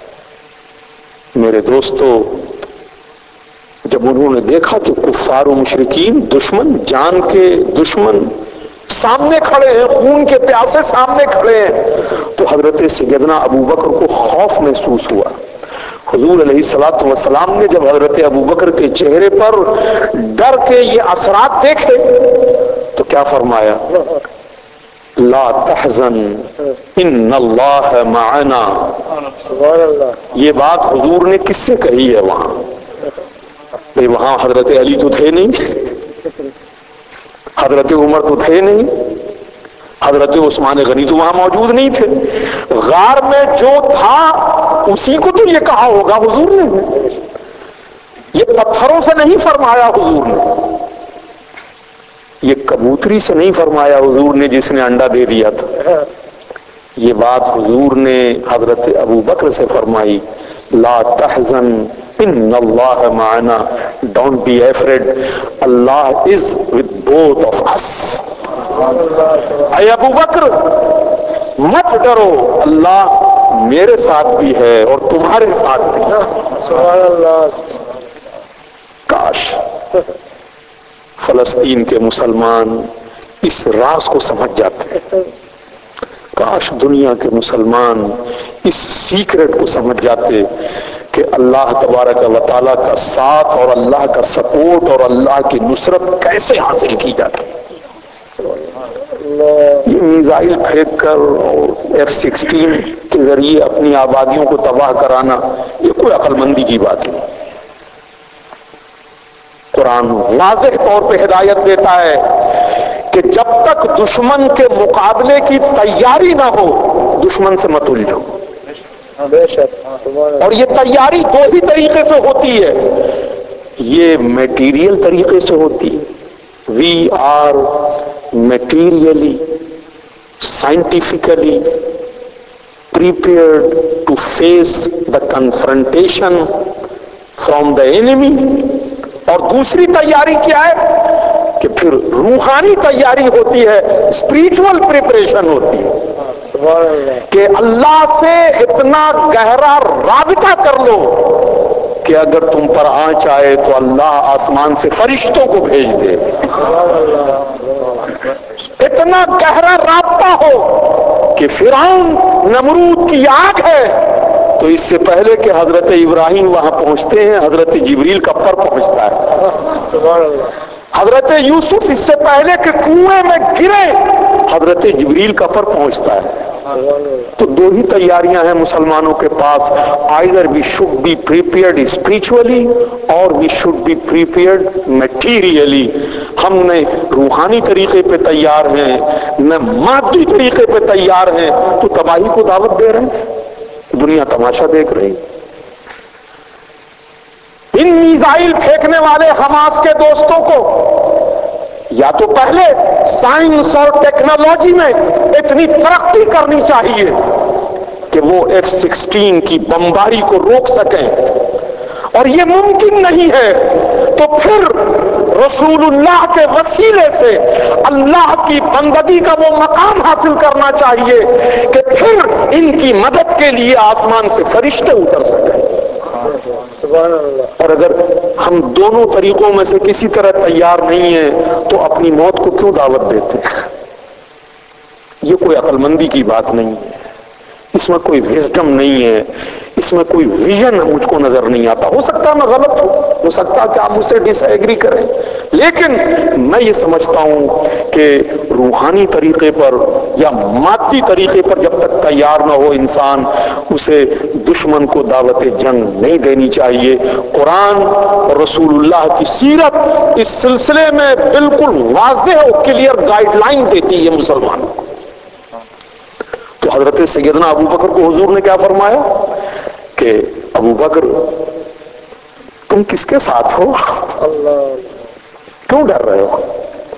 A: میرے دوستو، جب انہوں نے دیکھا کہ کفار و مشرکین، دشمن، جان کے دشمن سامنے کھڑے ہیں، خون کے پیاسے سامنے کھڑے ہیں، تو حضرت سیدنا ابوبکر کو خوف محسوس ہوا۔ حضور علیہ الصلوۃ والسلام نے جب حضرت ابوبکر کے چہرے پر ڈر کے یہ اثرات دیکھے تو کیا فرمایا؟ لا تحزن ان اللہ معنا۔ یہ بات حضور نے کس سے کہی ہے وہاں؟ بھئی وہاں حضرت علی تو تھے نہیں، حضرت عمر تو تھے نہیں، حضرت عثمان غنی تو وہاں موجود نہیں تھے، غار میں جو تھا اسی کو تو یہ کہا ہوگا حضور نے، یہ پتھروں سے نہیں فرمایا حضور نے، یہ کبوتری سے نہیں فرمایا حضور نے جس نے انڈا دے دیا تھا، یہ بات حضور نے حضرت ابوبکر سے فرمائی، لا تحزن ان اللہ معنا، don't be afraid, Allah is with both of us. اے ابوبکر مت ڈرو، اللہ میرے ساتھ بھی ہے اور تمہارے ساتھ بھی۔
B: سبحان اللہ۔
A: کاش فلسطین کے مسلمان اس راز کو سمجھ جاتے ہیں، کاش دنیا کے مسلمان اس سیکرٹ کو سمجھ جاتے کہ اللہ تبارک و تعالیٰ کا ساتھ اور اللہ کا سپورٹ اور اللہ کی نصرت کیسے حاصل کی جاتی ہے۔ یہ میزائل پھینک کر اور ایف سکسٹین کے ذریعے اپنی آبادیوں کو تباہ کرانا یہ کوئی عقل مندی کی بات نہیں۔ قرآن واضح طور پہ ہدایت دیتا ہے کہ جب تک دشمن کے مقابلے کی تیاری نہ ہو دشمن سے مت الجھو. اور یہ تیاری دو ہی طریقے سے ہوتی ہے. یہ میٹیریل طریقے سے ہوتی ہے. We are materially scientifically prepared to face the confrontation from the enemy. اور دوسری تیاری کیا ہے کہ پھر روحانی تیاری ہوتی ہے, اسپریچول پریپریشن ہوتی ہے کہ اللہ سے اتنا گہرا رابطہ کر لو کہ اگر تم پر آنچ آئے تو اللہ آسمان سے فرشتوں کو بھیج دے. اتنا گہرا رابطہ ہو کہ فرعون نمرود کی آنکھ ہے تو اس سے پہلے کہ حضرت ابراہیم وہاں پہنچتے ہیں حضرت جبریل کا پر پہنچتا ہے. حضرت یوسف اس سے پہلے کہ کنویں میں گرے حضرت جبریل کا پر پہنچتا ہے. تو دو ہی تیاریاں ہیں مسلمانوں کے پاس. either we should be prepared spiritually or we should be prepared materially. ہم نہ روحانی طریقے پہ تیار ہیں نہ مادی طریقے پہ تیار ہیں تو تباہی کو دعوت دے رہے ہیں. دنیا تماشا دیکھ رہی. ان میزائل پھینکنے والے حماس کے دوستوں کو یا تو پہلے سائنس اور ٹیکنالوجی میں اتنی ترقی کرنی چاہیے کہ وہ ایف سکسٹین کی بمباری کو روک سکیں, اور یہ ممکن نہیں ہے تو پھر رسول اللہ کے وسیلے سے اللہ کی بندگی کا وہ مقام حاصل کرنا چاہیے کہ پھر ان کی مدد کے لیے آسمان سے فرشتے اتر سکیں. اور اگر ہم دونوں طریقوں میں سے کسی طرح تیار نہیں ہیں تو اپنی موت کو کیوں دعوت دیتے ہیں؟ یہ کوئی عقل مندی کی بات نہیں ہے, اس میں کوئی وزڈم نہیں ہے, اس میں کوئی ویژن مجھ کو نظر نہیں آتا. ہو سکتا ہے میں غلط ہوں, ہو سکتا ہے کہ آپ مجھ سے ڈس ایگری کریں, لیکن میں یہ سمجھتا ہوں کہ روحانی طریقے پر یا مادی طریقے پر جب تک تیار نہ ہو انسان اسے دشمن کو دعوت جنگ نہیں دینی چاہیے. قرآن اور رسول اللہ کی سیرت اس سلسلے میں بالکل واضح اور کلیئر گائیڈ لائن دیتی ہے مسلمانوں کو. تو حضرت سیدنا ابو بکر کو حضور نے کیا فرمایا کہ ابو بکر تم کس کے ساتھ ہو؟ کیوں ڈر رہے ہو؟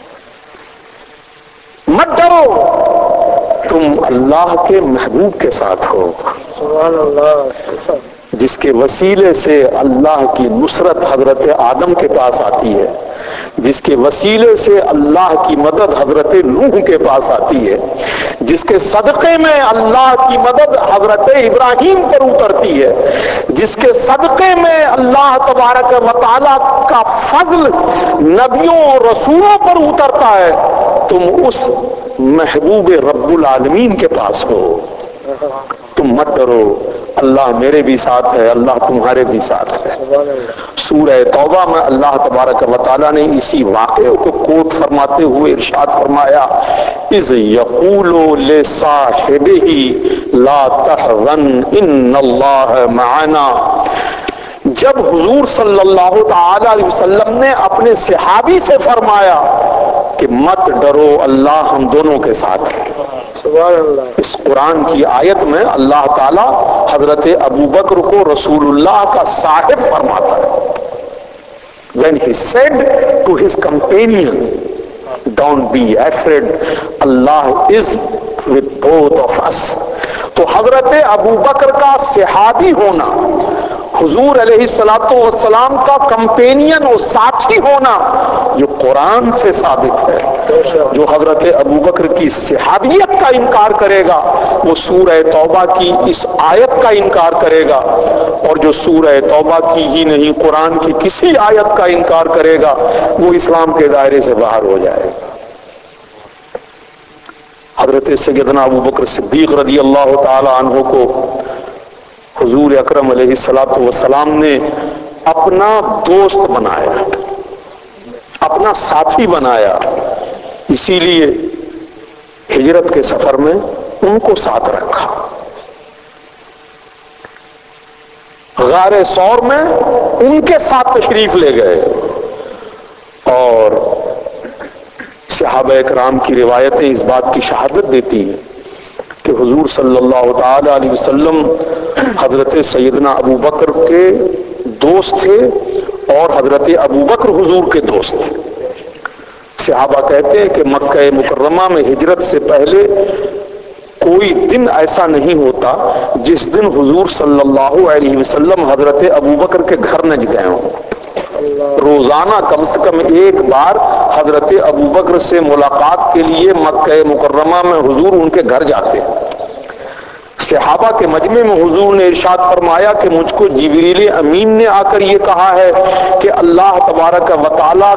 A: مت ڈرو, تم اللہ کے محبوب کے ساتھ ہو
B: سبحان اللہ,
A: جس کے وسیلے سے اللہ کی نصرت حضرت آدم کے پاس آتی ہے, جس کے وسیلے سے اللہ کی مدد حضرت نوح کے پاس آتی ہے, جس کے صدقے میں اللہ کی مدد حضرت ابراہیم پر اترتی ہے, جس کے صدقے میں اللہ تبارک و تعالی کا فضل نبیوں اور رسولوں پر اترتا ہے. تم اس محبوب رب العالمین کے پاس ہو. تم مت ڈرو, اللہ میرے بھی ساتھ ہے, اللہ تمہارے بھی ساتھ ہے. سورہ توبہ میں اللہ تبارک و تعالیٰ نے اسی واقعے کو کوٹ فرماتے ہوئے ارشاد فرمایا, اذ یقول لصاحبہ لا تحزن ان اللہ معنا. جب حضور صلی اللہ تعالی علیہ وسلم نے اپنے صحابی سے فرمایا کہ مت ڈرو اللہ ہم دونوں کے ساتھ ہیں.
B: سبحان اللہ.
A: اس قرآن کی آیت میں اللہ تعالی حضرت ابو بکر کو رسول اللہ کا صاحب فرماتا ہے. When he said to his companion, don't be afraid, Allah is with both of us. تو حضرت ابو بکر کا صحابی ہونا, حضور علیہ الصلوۃ والسلام کا کمپینین اور ساتھی ہونا یہ قرآن سے ثابت ہے. جو حضرت ابو بکر کی صحابیت کا انکار کرے گا وہ سورہ توبہ کی اس آیت کا انکار کرے گا, اور جو سورہ توبہ کی ہی نہیں قرآن کی کسی آیت کا انکار کرے گا وہ اسلام کے دائرے سے باہر ہو جائے گا. حضرت سیدنا ابو بکر صدیق رضی اللہ تعالی عنہ کو حضور اکرم علیہ الصلوۃ والسلام نے اپنا دوست بنایا, اپنا ساتھی بنایا. اسی لیے ہجرت کے سفر میں ان کو ساتھ رکھا. غار ثور میں ان کے ساتھ تشریف لے گئے. اور صحابہ اکرام کی روایتیں اس بات کی شہادت دیتی ہیں کہ حضور صلی اللہ تعالی علیہ وسلم حضرت سیدنا ابو بکر کے دوست تھے اور حضرت ابو بکر حضور کے دوست تھے. صحابہ کہتے ہیں کہ مکہ مکرمہ میں ہجرت سے پہلے کوئی دن ایسا نہیں ہوتا جس دن حضور صلی اللہ علیہ وسلم حضرت ابو بکر کے گھر نہ گئے ہوں. روزانہ کم سے کم ایک بار حضرت ابو بکر سے ملاقات کے لیے مکہ مکرمہ میں حضور ان کے گھر جاتے. صحابہ کے مجمع میں حضور نے ارشاد فرمایا کہ مجھ کو جبریل امین نے آ کر یہ کہا ہے کہ اللہ تبارک و تعالی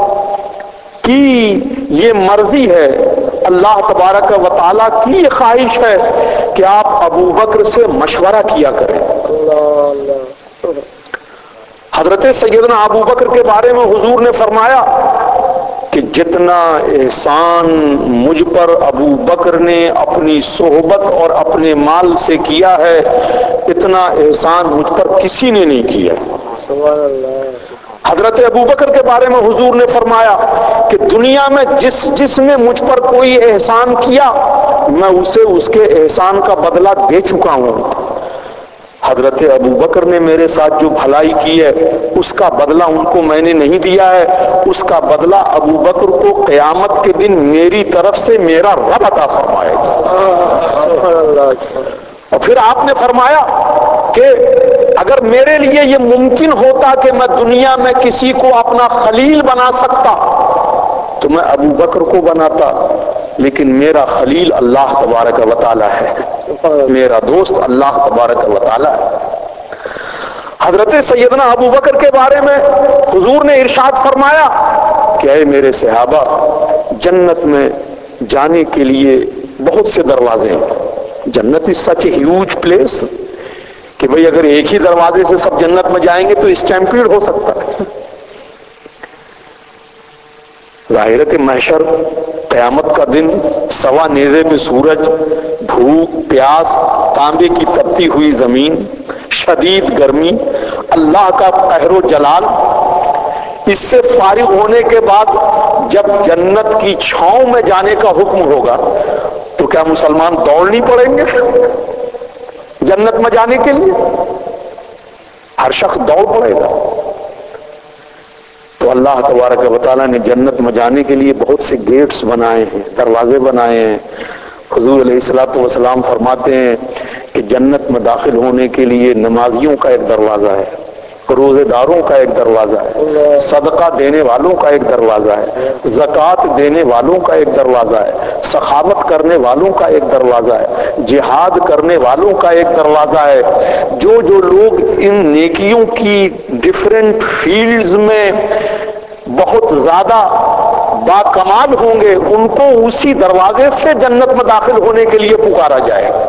A: کی یہ مرضی ہے، اللہ تبارک و تعالی کی یہ خواہش ہے کہ آپ ابو بکر سے مشورہ کیا کریں. حضرت سیدنا ابو بکر کے بارے میں حضور نے فرمایا کہ جتنا احسان مجھ پر ابو بکر نے اپنی صحبت اور اپنے مال سے کیا ہے اتنا احسان مجھ پر کسی نے نہیں کیا.
B: سبحان اللہ.
A: حضرت ابو بکر کے بارے میں حضور نے فرمایا کہ دنیا میں جس جس نے مجھ پر کوئی احسان کیا میں اسے اس کے احسان کا بدلہ دے چکا ہوں. حضرت ابو بکر نے میرے ساتھ جو بھلائی کی ہے اس کا بدلہ ان کو میں نے نہیں دیا ہے، اس کا بدلہ ابو بکر کو قیامت کے دن میری طرف سے میرا رب عطا فرمائے گا. اور پھر آپ نے فرمایا کہ اگر میرے لیے یہ ممکن ہوتا کہ میں دنیا میں کسی کو اپنا خلیل بنا سکتا تو میں ابو بکر کو بناتا، لیکن میرا خلیل اللہ تبارک و تعالی ہے، میرا دوست اللہ تبارک و تعالی ہے. حضرت سیدنا ابو بکر کے بارے میں حضور نے ارشاد فرمایا کہ اے میرے صحابہ، جنت میں جانے کے لیے بہت سے دروازے ہیں. جنت از سچ اے ہیوج پلیس کہ بھئی اگر ایک ہی دروازے سے سب جنت میں جائیں گے تو اسٹیمپیڈ ہو سکتا ہے. ظاہرت محشر، قیامت کا دن، سوا نیزے میں سورج، بھوک پیاس، تانبے کی تپتی ہوئی زمین، شدید گرمی، اللہ کا قہر و جلال، اس سے فارغ ہونے کے بعد جب جنت کی چھاؤں میں جانے کا حکم ہوگا تو کیا مسلمان دوڑ نہیں پڑیں گے جنت میں جانے کے لیے؟ ہر شخص دوڑ پڑے گا. تو اللہ تبارک و تعالیٰ نے جنت میں جانے کے لیے بہت سے گیٹس بنائے ہیں، دروازے بنائے ہیں. حضور علیہ الصلوۃ والسلام فرماتے ہیں کہ جنت میں داخل ہونے کے لیے نمازیوں کا ایک دروازہ ہے، روزے داروں کا ایک دروازہ ہے، صدقہ دینے والوں کا ایک دروازہ ہے، زکوٰۃ دینے والوں کا ایک دروازہ ہے، سخاوت کرنے والوں کا ایک دروازہ ہے، جہاد کرنے والوں کا ایک دروازہ ہے. جو جو لوگ ان نیکیوں کی ڈفرینٹ فیلڈز میں بہت زیادہ باکمال ہوں گے ان کو اسی دروازے سے جنت میں داخل ہونے کے لیے پکارا جائے گا.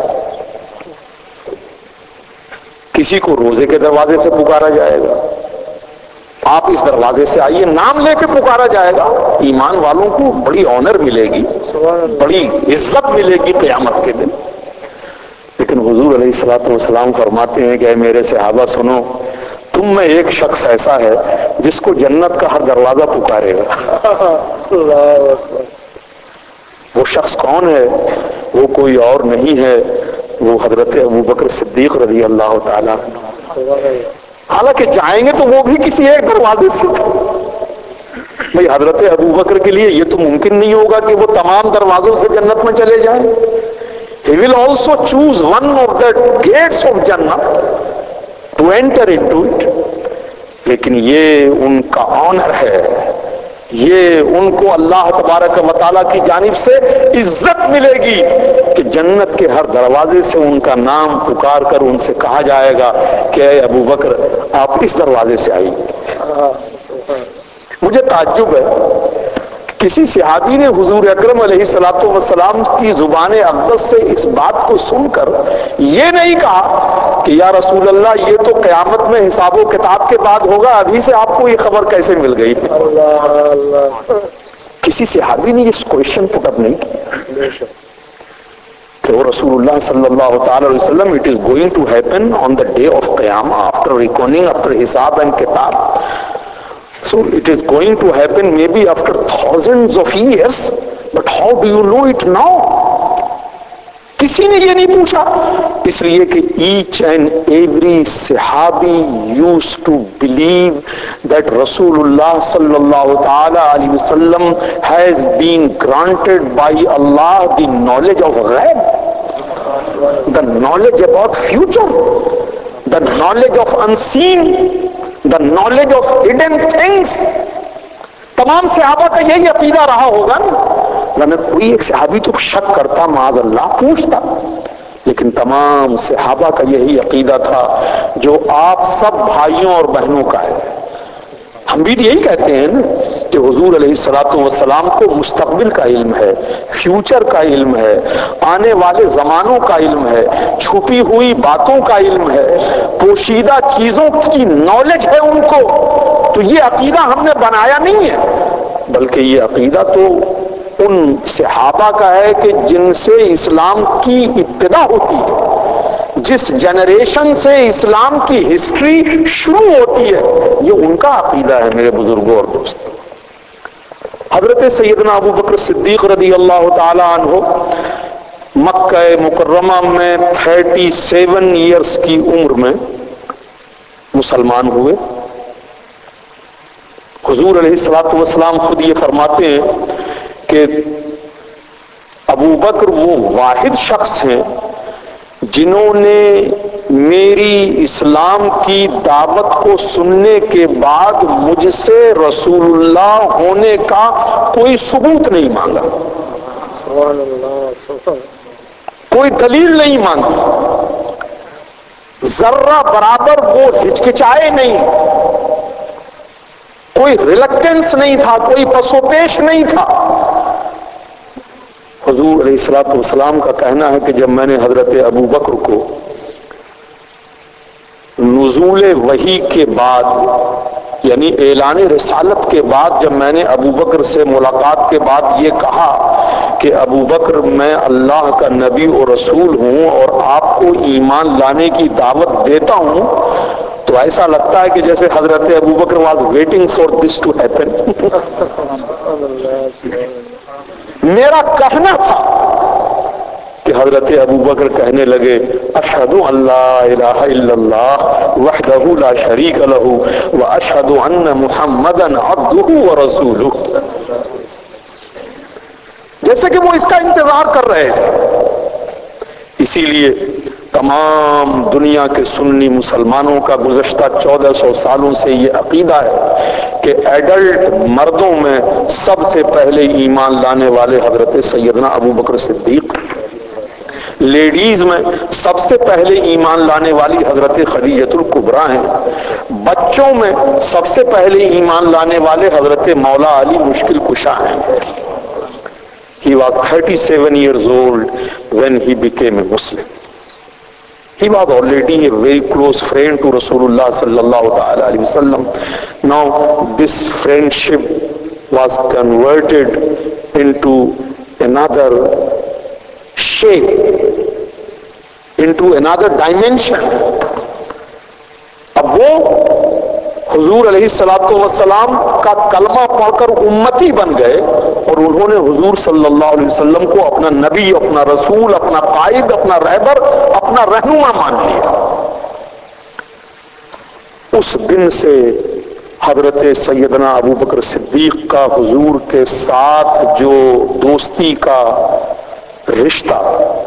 A: کسی کو روزے کے دروازے سے پکارا جائے گا، آپ اس دروازے سے آئیے، نام لے کے پکارا جائے گا. ایمان والوں کو بڑی آنر ملے گی، بڑی عزت ملے گی قیامت کے دن. لیکن حضور علیہ الصلوۃ والسلام فرماتے ہیں کہ اے میرے صحابہ سنو، تم میں ایک شخص ایسا ہے جس کو جنت کا ہر دروازہ پکارے گا. وہ شخص کون ہے؟ وہ کوئی اور نہیں ہے، وہ حضرت ابو بکر صدیق رضی اللہ تعالیٰ. حالانکہ جائیں گے تو وہ بھی کسی ایک دروازے سے. بھئی حضرت ابو بکر کے لیے یہ تو ممکن نہیں ہوگا کہ وہ تمام دروازوں سے جنت میں چلے جائیں. He will also choose one of the gates of Jannah to enter into it. لیکن یہ ان کا آنر ہے، یہ ان کو اللہ تبارک و تعالیٰ کی جانب سے عزت ملے گی کہ جنت کے ہر دروازے سے ان کا نام پکار کر ان سے کہا جائے گا کہ اے ابو بکر آپ اس دروازے سے آئیے. مجھے تعجب ہے کسی صحابی نے حضور اکرم علیہ الصلوۃ والسلام کی زبان اقدس سے اس بات کو سن کر یہ نہیں کہا کہ یا رسول اللہ یہ تو قیامت میں حساب و کتاب کے بعد ہوگا، ابھی سے آپ کو یہ خبر کیسے مل گئی؟ اللہ اللہ. کسی صحابی نے اس کوشچن پٹ اپ نہیں کیا کہ وہ رسول اللہ صلی اللہ تعالی علیہ وسلم it is going to happen on the day of قیامہ آفٹر ریکوننگ آفٹر حساب اینڈ کتاب. So it is going to happen maybe after thousands of years, but how do you know it now? किसी ने ये नहीं पूछा, इसलिए कि each and every sahabi used to believe that Rasulullah sallallahu ta'ala alayhi wasallam has been granted by Allah the knowledge of ghaib, the knowledge about future, the knowledge of unseen, the knowledge of hidden things. तमाम सहाबा का यही अकीदा रहा होगा ना, मैं कोई एक सहाबी तो शक करता, माज़ अल्लाह पूछता, लेकिन तमाम सहाबा का यही अकीदा था जो आप सब भाइयों और बहनों का है। हम भी यही कहते हैं ना कि हुजूर अलैहिस्सलातु वस्सलाम को मुस्तकबिल का इल्म है, फ्यूचर का इल्म है, आने वाले जमानों का इल्म है, छुपी हुई बातों का इल्म है, पोशीदा चीजों की नॉलेज है उनको। तो ये अकीदा हमने बनाया नहीं है, बल्कि ये अकीदा तो उन सहाबा का है कि जिनसे इस्लाम की इब्तिदा होती है, जिस जनरेशन से इस्लाम की हिस्ट्री शुरू होती है, ये उनका अकीदा है मेरे बुजुर्गों और दोस्तों। हजरत सैयदना अबू बकर सिद्दीक रदी अल्लाह ताला अन्हु मक्का मुकर्रमा में सैंतीस इयर्स की उम्र में मुसलमान हुए। हुजूर अलैहिस्सलातु वस्सलाम खुद ये फरमाते हैं कि अबू बकर वो वाहिद शख्स हैं जिन्होंने मेरी इस्लाम की दावत को सुनने के बाद मुझसे रसूलुल्लाह होने का कोई सबूत नहीं मांगा, कोई दलील नहीं मांगी, जर्रा बराबर वो हिचकिचाए नहीं, कोई रिलक्टेंस नहीं था, कोई पसोपेश नहीं था। हुजूर अलैहिस्सलातु वस्सलाम का कहना है कि जब मैंने हजरत अबू बकर को नुज़ूले वही के बाद यानी ऐलान रिसालत के बाद जब मैंने अबू बकर से मुलाकात के बाद ये कहा कि अबू बकर मैं अल्लाह का नबी और रसूल हूं और आपको ईमान लाने की दावत देता हूं, तो ऐसा लगता है कि जैसे हजरत Abu Bakr was waiting for this to happen. मेरा कहना था कि हजरत अबू बकर कहने लगे अशहदु अल्ला इलाहा इल्लल्लाह वहदहु ला शरीक लहू व अशहदु अन्ना मुहम्मदन अब्दुहु व रसूलुहु, जैसे कि वो इसका इंतजार कर रहे थे। इसीलिए तमाम दुनिया के सुन्नी मुसलमानों का गुज़श्ता चौदह सौ सालों से ये अकीदा है कि एडल्ट मर्दों में सबसे पहले ईमान लाने वाले हजरत सैयदना अबू बकर सिद्दीक, लेडीज में सबसे पहले ईमान लाने वाली हजरत खदीजतुल कुबरा हैं, बच्चों में सबसे पहले ईमान लाने वाले हजरत मौला अली मुश्किल कुशा हैं। He was thirty-seven years old when he became a Muslim. He was already a very close friend to Rasulullah sallallahu ta'ala alayhi wasallam. Now this friendship was converted into another shape, into another dimension. अब वो हुजूर अलैहिस्सलातु वस्सलाम का कलमा पढ़कर उम्मती बन गए और उन्होंने हुजूर सल्लल्लाहु अलैहि वसल्लम को अपना नबी, अपना रसूल, अपना कायद, अपना रहबर, अपना रहनुमा मान लिया। उस दिन से हजरत सैयदना अबू बकर सिद्दीक का हुजूर के साथ जो दोस्ती का रिश्ता,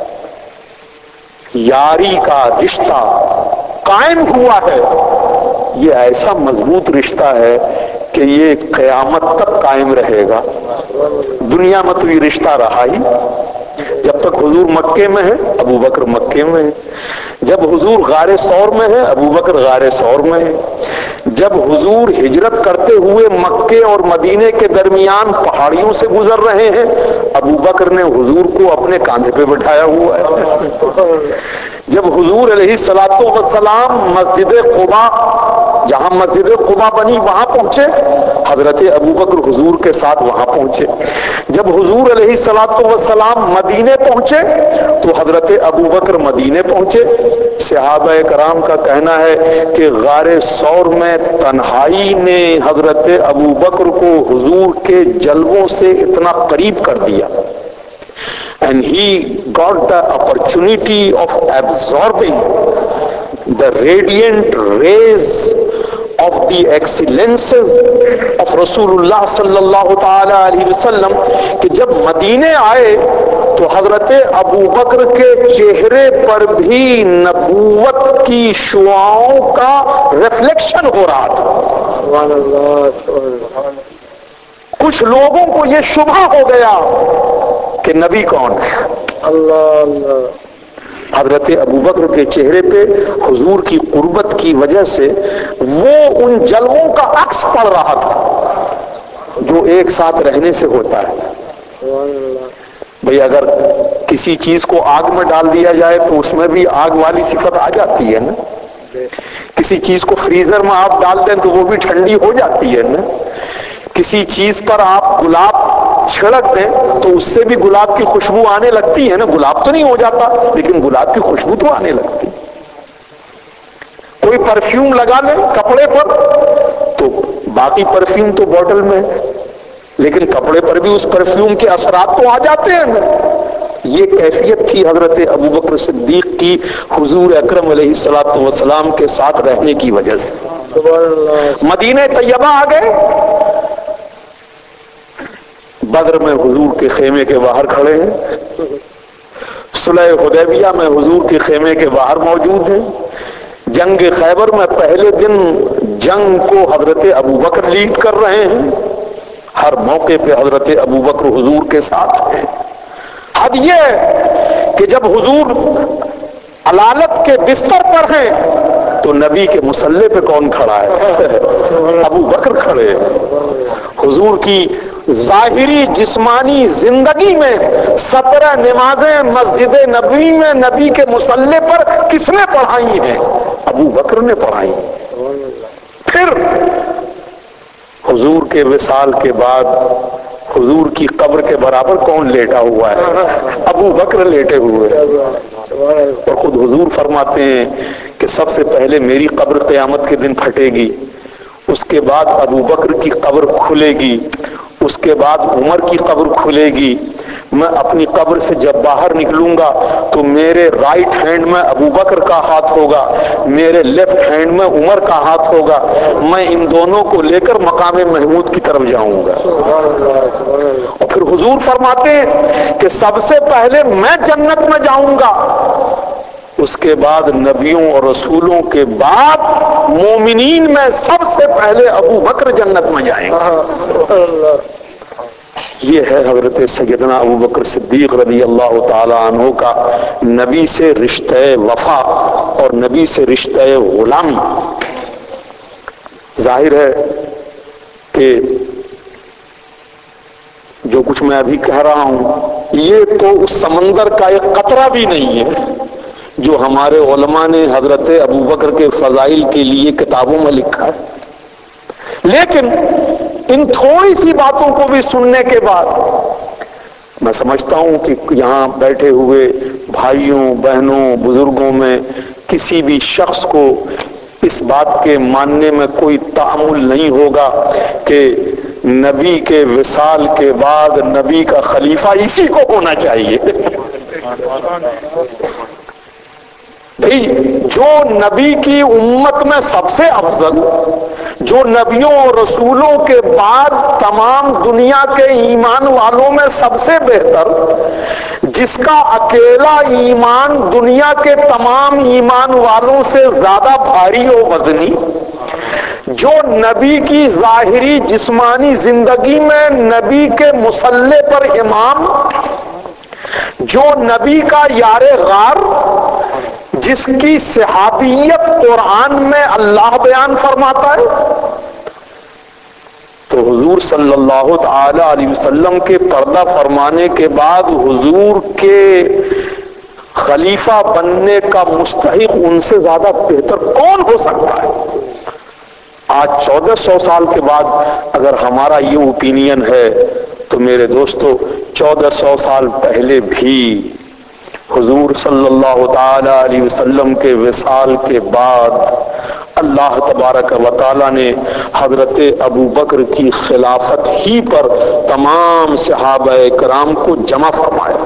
A: यारी का रिश्ता कायम हुआ है, ये ऐसा मजबूत रिश्ता है कि ये कयामत तक कायम रहेगा। दुनिया में तो ये रिश्ता रहा ही, जब तक हुजूर मक्के में है अबू बकर मक्के में है, जब हुजूर गारे सौर में है अबू बकर गारे सौर में है, जब हुजूर हिजरत करते हुए मक्के और मदीने के दरमियान पहाड़ियों से गुजर रहे हैं, अबू बकर ने हुजूर को अपने कांधे पे बैठाया हुआ है। जब हुजूर अलैहिस्सलातु वस्सलाम मस्जिद कुबा جہاں مسجد قباء بنی وہاں پہنچے، حضرت ابوبکر حضور کے ساتھ وہاں پہنچے۔ جب حضور علیہ الصلوۃ والسلام مدینے پہنچے تو حضرت ابوبکر مدینے پہنچے۔ صحابہ کرام کا کہنا ہے کہ غار ثور میں تنہائی نے حضرت ابوبکر کو حضور کے جلووں سے اتنا قریب کر دیا، and he got the opportunity of absorbing the radiant rays of the excellences of رسول اللہ صلی اللہ تعالی علیہ وسلم، کہ جب مدینے آئے تو حضرت ابوبکر کے چہرے پر بھی نبوت کی شعاؤں کا ریفلیکشن ہو رہا تھا۔
B: سبحان اللہ سبحان اللہ۔
A: کچھ لوگوں کو یہ شبہ ہو گیا کہ نبی کون ہے؟
B: اللہ اللہ۔
A: حضرت ابوبکر کے چہرے پہ حضور کی قربت کی وجہ سے وہ ان جلووں کا عکس پڑ رہا تھا جو ایک ساتھ رہنے سے ہوتا ہے۔
B: سبحان اللہ۔
A: بھئی اگر کسی چیز کو آگ میں ڈال دیا جائے تو اس میں بھی آگ والی صفت آ جاتی ہے نا، کسی چیز کو فریزر میں آپ ڈال دیں تو وہ بھی ٹھنڈی ہو جاتی ہے نا، کسی چیز پر آپ گلاب چھڑک دیں تو اس سے بھی گلاب کی خوشبو آنے لگتی ہے نا، گلاب تو نہیں ہو جاتا لیکن گلاب کی خوشبو تو آنے لگتی۔ کوئی پرفیوم لگا لیں کپڑے پر تو باقی پرفیوم تو بوٹل میں، لیکن کپڑے پر بھی اس پرفیوم کے اثرات تو آ جاتے ہیں نا۔ یہ کیفیت تھی حضرت ابوبکر صدیق کی حضور اکرم علیہ الصلوۃ والسلام کے ساتھ رہنے کی وجہ سے۔
B: سبحان اللہ۔
A: مدینہ طیبہ آ گئے، بدر میں حضور کے خیمے کے باہر کھڑے ہیں، صلح حدیبیہ میں حضور کے خیمے کے باہر موجود ہیں، جنگ خیبر میں پہلے دن جنگ کو حضرت ابوبکر لیڈ کر رہے ہیں، ہر موقع پہ حضرت ابوبکر حضور کے ساتھ ہیں۔ حد یہ ہے کہ جب حضور علالت کے بستر پر ہیں تو نبی کے مصلے پہ کون کھڑا ہے؟ ابو بکر کھڑے ہیں۔ حضور کی ظاہری جسمانی زندگی میں سترہ نمازیں مسجد نبوی میں نبی کے مصلے پر کس نے پڑھائی ہیں؟ ابو بکر نے پڑھائی۔ پھر حضور کے وصال کے بعد حضور کی قبر کے برابر کون لیٹا ہوا ہے؟ ابو بکر لیٹے ہوئے۔ اور خود حضور فرماتے ہیں کہ سب سے پہلے میری قبر قیامت کے دن پھٹے گی، اس کے بعد ابو بکر کی قبر کھلے گی، اس کے بعد عمر کی قبر کھلے گی۔ میں اپنی قبر سے جب باہر نکلوں گا تو میرے رائٹ ہینڈ میں ابو بکر کا ہاتھ ہوگا، میرے لیفٹ ہینڈ میں عمر کا ہاتھ ہوگا، میں ان دونوں کو لے کر مقام محمود کی طرف جاؤں گا۔ اور پھر حضور فرماتے ہیں کہ سب سے پہلے میں جنت میں جاؤں گا، اس کے بعد نبیوں اور رسولوں کے بعد مومنین میں سب سے پہلے ابو بکر جنت میں جائیں گے۔ یہ ہے حضرت سیدنا ابو بکر صدیق رضی اللہ تعالی عنہ کا نبی سے رشتہ وفا اور نبی سے رشتہ غلامی۔ ظاہر ہے کہ جو کچھ میں ابھی کہہ رہا ہوں یہ تو اس سمندر کا ایک قطرہ بھی نہیں ہے جو ہمارے علماء نے حضرت ابوبکر کے فضائل کے لیے کتابوں میں لکھا ہے، لیکن ان تھوڑی سی باتوں کو بھی سننے کے بعد میں سمجھتا ہوں کہ یہاں بیٹھے ہوئے بھائیوں بہنوں بزرگوں میں کسی بھی شخص کو اس بات کے ماننے میں کوئی تعامل نہیں ہوگا کہ نبی کے وصال کے بعد نبی کا خلیفہ اسی کو ہونا چاہیے۔ بھئی جو نبی کی امت میں سب سے افضل، جو نبیوں اور رسولوں کے بعد تمام دنیا کے ایمان والوں میں سب سے بہتر، جس کا اکیلا ایمان دنیا کے تمام ایمان والوں سے زیادہ بھاری و وزنی، جو نبی کی ظاہری جسمانی زندگی میں نبی کے مصلے پر امام، جو نبی کا یار غار، جس کی صحابیت قرآن میں اللہ بیان فرماتا ہے، تو حضور صلی اللہ تعالی علیہ وسلم کے پردہ فرمانے کے بعد حضور کے خلیفہ بننے کا مستحق ان سے زیادہ بہتر کون ہو سکتا ہے؟ آج چودہ سو سال کے بعد اگر ہمارا یہ اوپینین ہے تو میرے دوستو چودہ سو سال پہلے بھی حضور صلی اللہ تعالی علیہ وسلم کے وصال کے بعد اللہ تبارک و تعالی نے حضرت ابو بکر کی خلافت ہی پر تمام صحابہ کرام کو جمع فرمایا.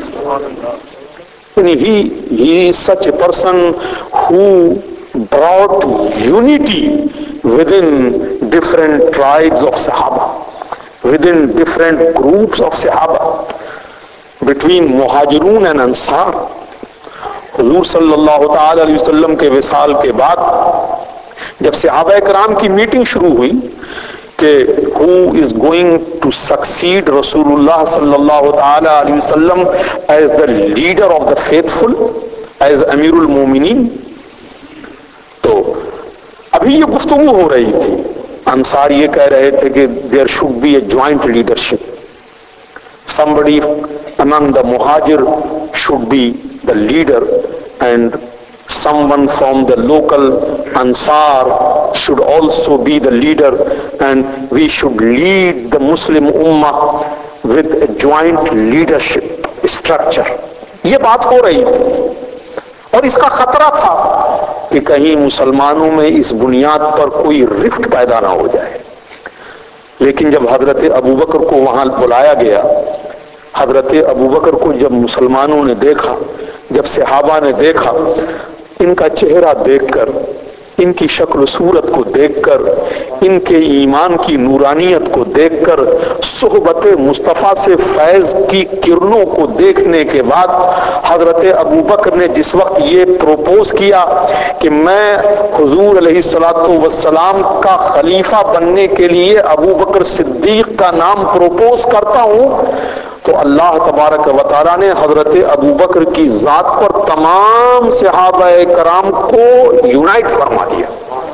A: He, he is such a person who brought unity within different tribes of Sahaba, within different groups of Sahaba, between Muhajirun and Ansar. حضور صلی اللہ تعالی علیہ وسلم کے وصال کے بعد جب صحابہ کرام کی میٹنگ شروع ہوئی کہ who is going to succeed رسول اللہ صلی اللہ تعالی علیہ وسلم as the leader of the faithful, as امیر المومنین، تو ابھی یہ گفتگو ہو رہی تھی. انصار یہ کہہ رہے تھے کہ there should be a joint leadership. Somebody among the Muhajir should be the leader and someone from the local Ansar should also be the leader, and we should lead the Muslim Ummah with a joint leadership structure. یہ بات ہو رہی تھی اور اس کا خطرہ تھا کہ کہیں مسلمانوں میں اس بنیاد پر کوئی رفت پیدا نہ ہو جائے. لیکن جب حضرت ابو بکر کو وہاں بلایا گیا، حضرت ابو بکر کو جب مسلمانوں نے دیکھا، جب صحابہ نے دیکھا، ان کا چہرہ دیکھ کر، ان کی شکل و صورت کو دیکھ کر، ان کے ایمان کی نورانیت کو دیکھ کر، صحبت مصطفیٰ سے فیض کی کرنوں کو دیکھنے کے بعد حضرت ابو بکر نے جس وقت یہ پروپوز کیا کہ میں حضور علیہ الصلوۃ والسلام کا خلیفہ بننے کے لیے ابو بکر صدیق کا نام پروپوز کرتا ہوں، تو اللہ تبارک و تعالیٰ نے حضرت ابو بکر کی ذات پر تمام صحابہ کرام کو یونائٹ فرما دیا.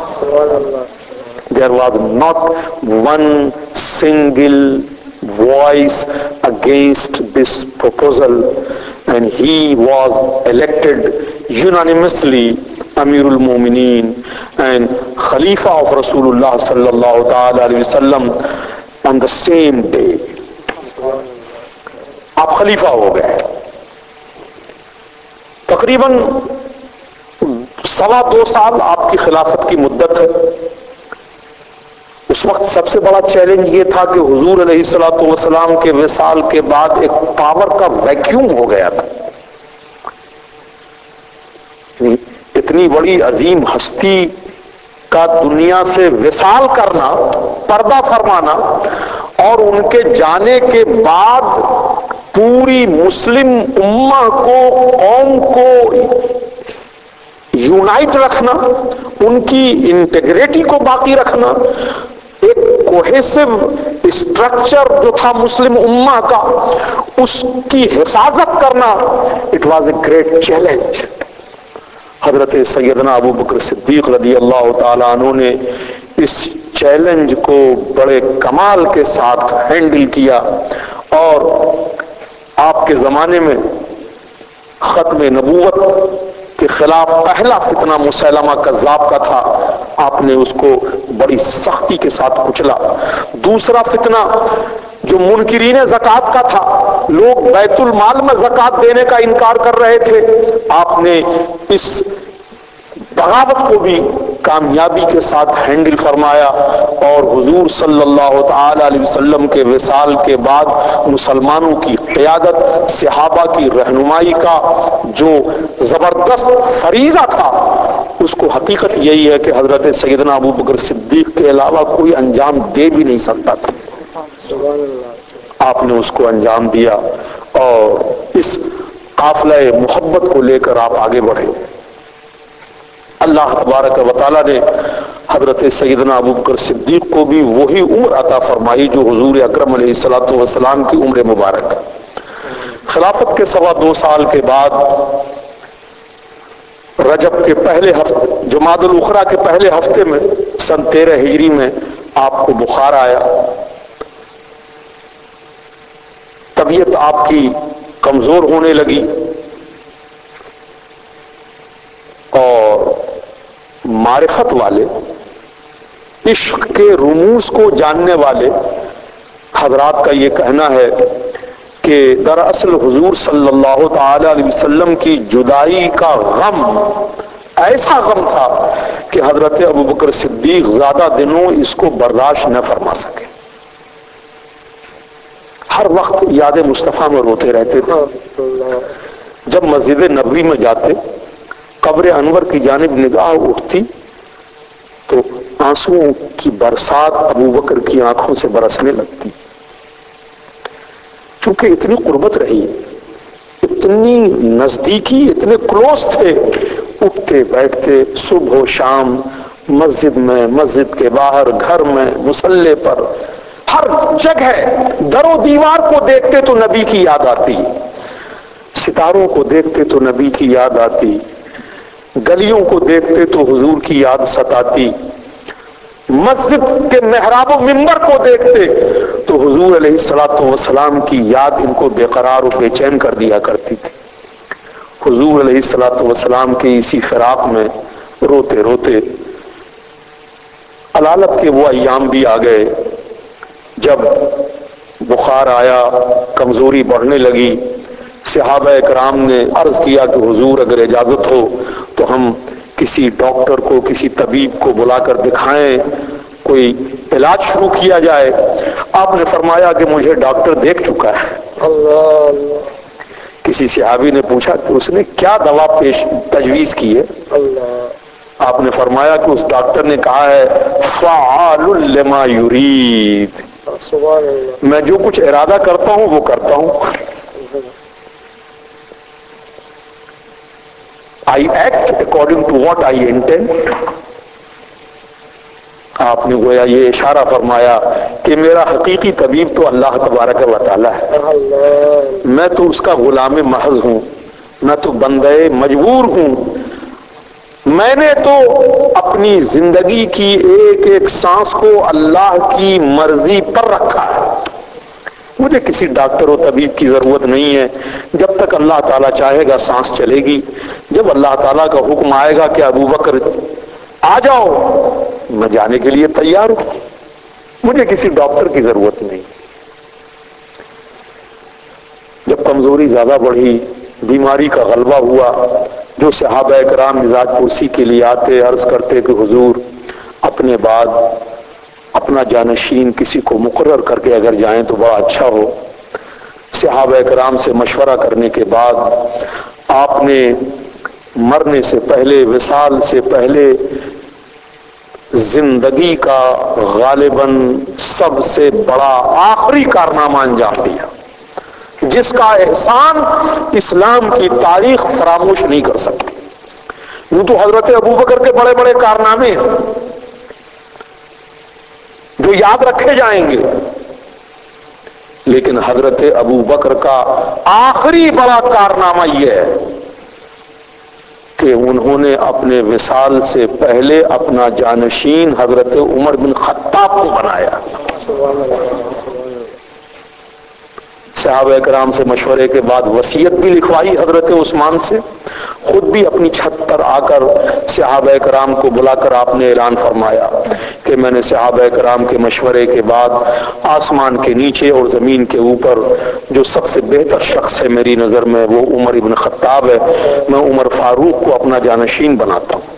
A: There was not one single voice against this proposal, and he was elected unanimously Amir al-Mu'mineen and Khalifa of Rasulullah sallallahu ta'ala alayhi wasallam on the same day. آپ خلیفہ ہو گئے. تقریباً سوا دو سال آپ کی خلافت کی مدت ہے. اس وقت سب سے بڑا چیلنج یہ تھا کہ حضور علیہ الصلوۃ والسلام کے وصال کے بعد ایک پاور کا ویکیوم ہو گیا تھا. اتنی بڑی عظیم ہستی کا دنیا سے وصال کرنا، پردہ فرمانا، اور ان کے جانے کے بعد پوری مسلم امہ کو، قوم کو یونائٹ رکھنا، ان کی انٹیگریٹی کو باقی رکھنا، ایک کوہیسو اسٹرکچر جو تھا مسلم امہ کا اس کی حفاظت کرنا، it was a great challenge. حضرت سیدنا ابو بکر صدیق رضی اللہ تعالیٰ عنہ نے اس چیلنج کو بڑے کمال کے ساتھ ہینڈل کیا، اور آپ کے زمانے میں ختم نبوت کے خلاف پہلا فتنہ مسیلمہ کذاب کا تھا، آپ نے اس کو بڑی سختی کے ساتھ کچلا. دوسرا فتنہ جو منکرین زکوٰۃ کا تھا، لوگ بیت المال میں زکوٰۃ دینے کا انکار کر رہے تھے، آپ نے اس بغاوت کو بھی کامیابی کے ساتھ ہینڈل فرمایا، اور حضور صلی اللہ تعالی علیہ وسلم کے وصال کے بعد مسلمانوں کی قیادت، صحابہ کی رہنمائی کا جو زبردست فریضہ تھا، اس کو حقیقت یہی ہے کہ حضرت سیدنا ابو بکر صدیق کے علاوہ کوئی انجام دے بھی نہیں سکتا تھا. آپ نے اس کو انجام دیا، اور اس قافلہ محبت کو لے کر آپ آگے بڑھے. اللہ تبارک و تعالیٰ نے حضرت سیدنا ابو بکر صدیق کو بھی وہی عمر عطا فرمائی جو حضور اکرم علیہ الصلوۃ والسلام کی عمر مبارک. خلافت کے سوا دو سال کے بعد رجب کے پہلے ہفتے، جمادی الاخری کے پہلے ہفتے میں سن تیرہ ہجری میں آپ کو بخار آیا. طبیعت آپ کی کمزور ہونے لگی، اور معرفت والے عشق کے رموز کو جاننے والے حضرات کا یہ کہنا ہے کہ دراصل حضور صلی اللہ تعالی علیہ وسلم کی جدائی کا غم ایسا غم تھا کہ حضرت ابوبکر صدیق زیادہ دنوں اس کو برداشت نہ فرما سکے، ہر وقت یاد مصطفیٰ میں روتے رہتے تھے۔ جب مسجد نبوی میں جاتے، قبر انور کی جانب نگاہ اٹھتی تو آنسوؤں کی برسات ابوبکر کی آنکھوں سے برسنے لگتی، چونکہ اتنی قربت رہی، اتنی نزدیکی، اتنے کلوز تھے، اٹھتے بیٹھتے صبح و شام، مسجد میں، مسجد کے باہر، گھر میں، مصلی پر، ہر جگہ در و دیوار کو دیکھتے تو نبی کی یاد آتی، ستاروں کو دیکھتے تو نبی کی یاد آتی، گلیوں کو دیکھتے تو حضور کی یاد ستاتی، مسجد کے محراب و منبر کو دیکھتے تو حضور علیہ الصلوۃ والسلام کی یاد ان کو بے قرار و بے چین کر دیا کرتی تھی۔ حضور علیہ الصلوۃ والسلام کے اسی فراق میں روتے روتے علالت کے وہ ایام بھی آ گئے جب بخار آیا، کمزوری بڑھنے لگی۔ صحابہ کرام نے عرض کیا کہ حضور اگر اجازت ہو تو ہم کسی ڈاکٹر کو، کسی طبیب کو بلا کر دکھائیں، کوئی علاج شروع کیا جائے۔ آپ نے فرمایا کہ مجھے ڈاکٹر دیکھ چکا ہے۔
B: اللہ اللہ
A: کسی صحابی نے پوچھا کہ اس نے کیا دوا پیش تجویز کی ہے؟
B: اللہ
A: آپ نے فرمایا کہ اس ڈاکٹر نے کہا ہے فعال لما یرید،
B: سبحان اللہ
A: میں جو کچھ ارادہ کرتا ہوں وہ کرتا ہوں۔ I act according to what I intend۔ آپ نے گویا یہ اشارہ فرمایا کہ میرا حقیقی طبیب تو اللہ تبارک و تعالی ہے،
B: اللہ
A: میں تو اس کا غلام محض ہوں، میں تو بندے مجبور ہوں۔ میں نے تو اپنی زندگی کی ایک ایک سانس کو اللہ کی مرضی پر رکھا ہے، مجھے کسی ڈاکٹر و طبیب کی ضرورت نہیں ہے۔ جب تک اللہ تعالیٰ چاہے گا سانس چلے گی، جب اللہ تعالیٰ کا حکم آئے گا کہ ابوبکر آ جاؤ، میں جانے کے لیے تیار ہوں، مجھے کسی ڈاکٹر کی ضرورت نہیں۔ جب کمزوری زیادہ بڑھی، بیماری کا غلبہ ہوا، جو صحابہ کرام مزاج پرسی کے لیے آتے، عرض کرتے کہ حضور اپنے بعد اپنا جانشین کسی کو مقرر کر کے اگر جائیں تو بڑا اچھا ہو۔ صحابہ کرام سے مشورہ کرنے کے بعد آپ نے مرنے سے پہلے، وصال سے پہلے، زندگی کا غالباً سب سے بڑا آخری کارنامہ انجام دیا، جس کا احسان اسلام کی تاریخ فراموش نہیں کر سکتی۔ یوں تو حضرت ابوبکر کے بڑے بڑے کارنامے ہیں جو یاد رکھے جائیں گے، لیکن حضرت ابوبکر کا آخری بڑا کارنامہ یہ ہے کہ انہوں نے اپنے وصال سے پہلے اپنا جانشین حضرت عمر بن خطاب کو بنایا۔
B: سبحان اللہ
A: صحابہ کرام سے مشورے کے بعد وصیت بھی لکھوائی حضرت عثمان سے، خود بھی اپنی چھت پر آ کر صحابہ کرام کو بلا کر آپ نے اعلان فرمایا کہ میں نے صحابہ کرام کے مشورے کے بعد آسمان کے نیچے اور زمین کے اوپر جو سب سے بہتر شخص ہے میری نظر میں وہ عمر بن خطاب ہے، میں عمر فاروق کو اپنا جانشین بناتا ہوں۔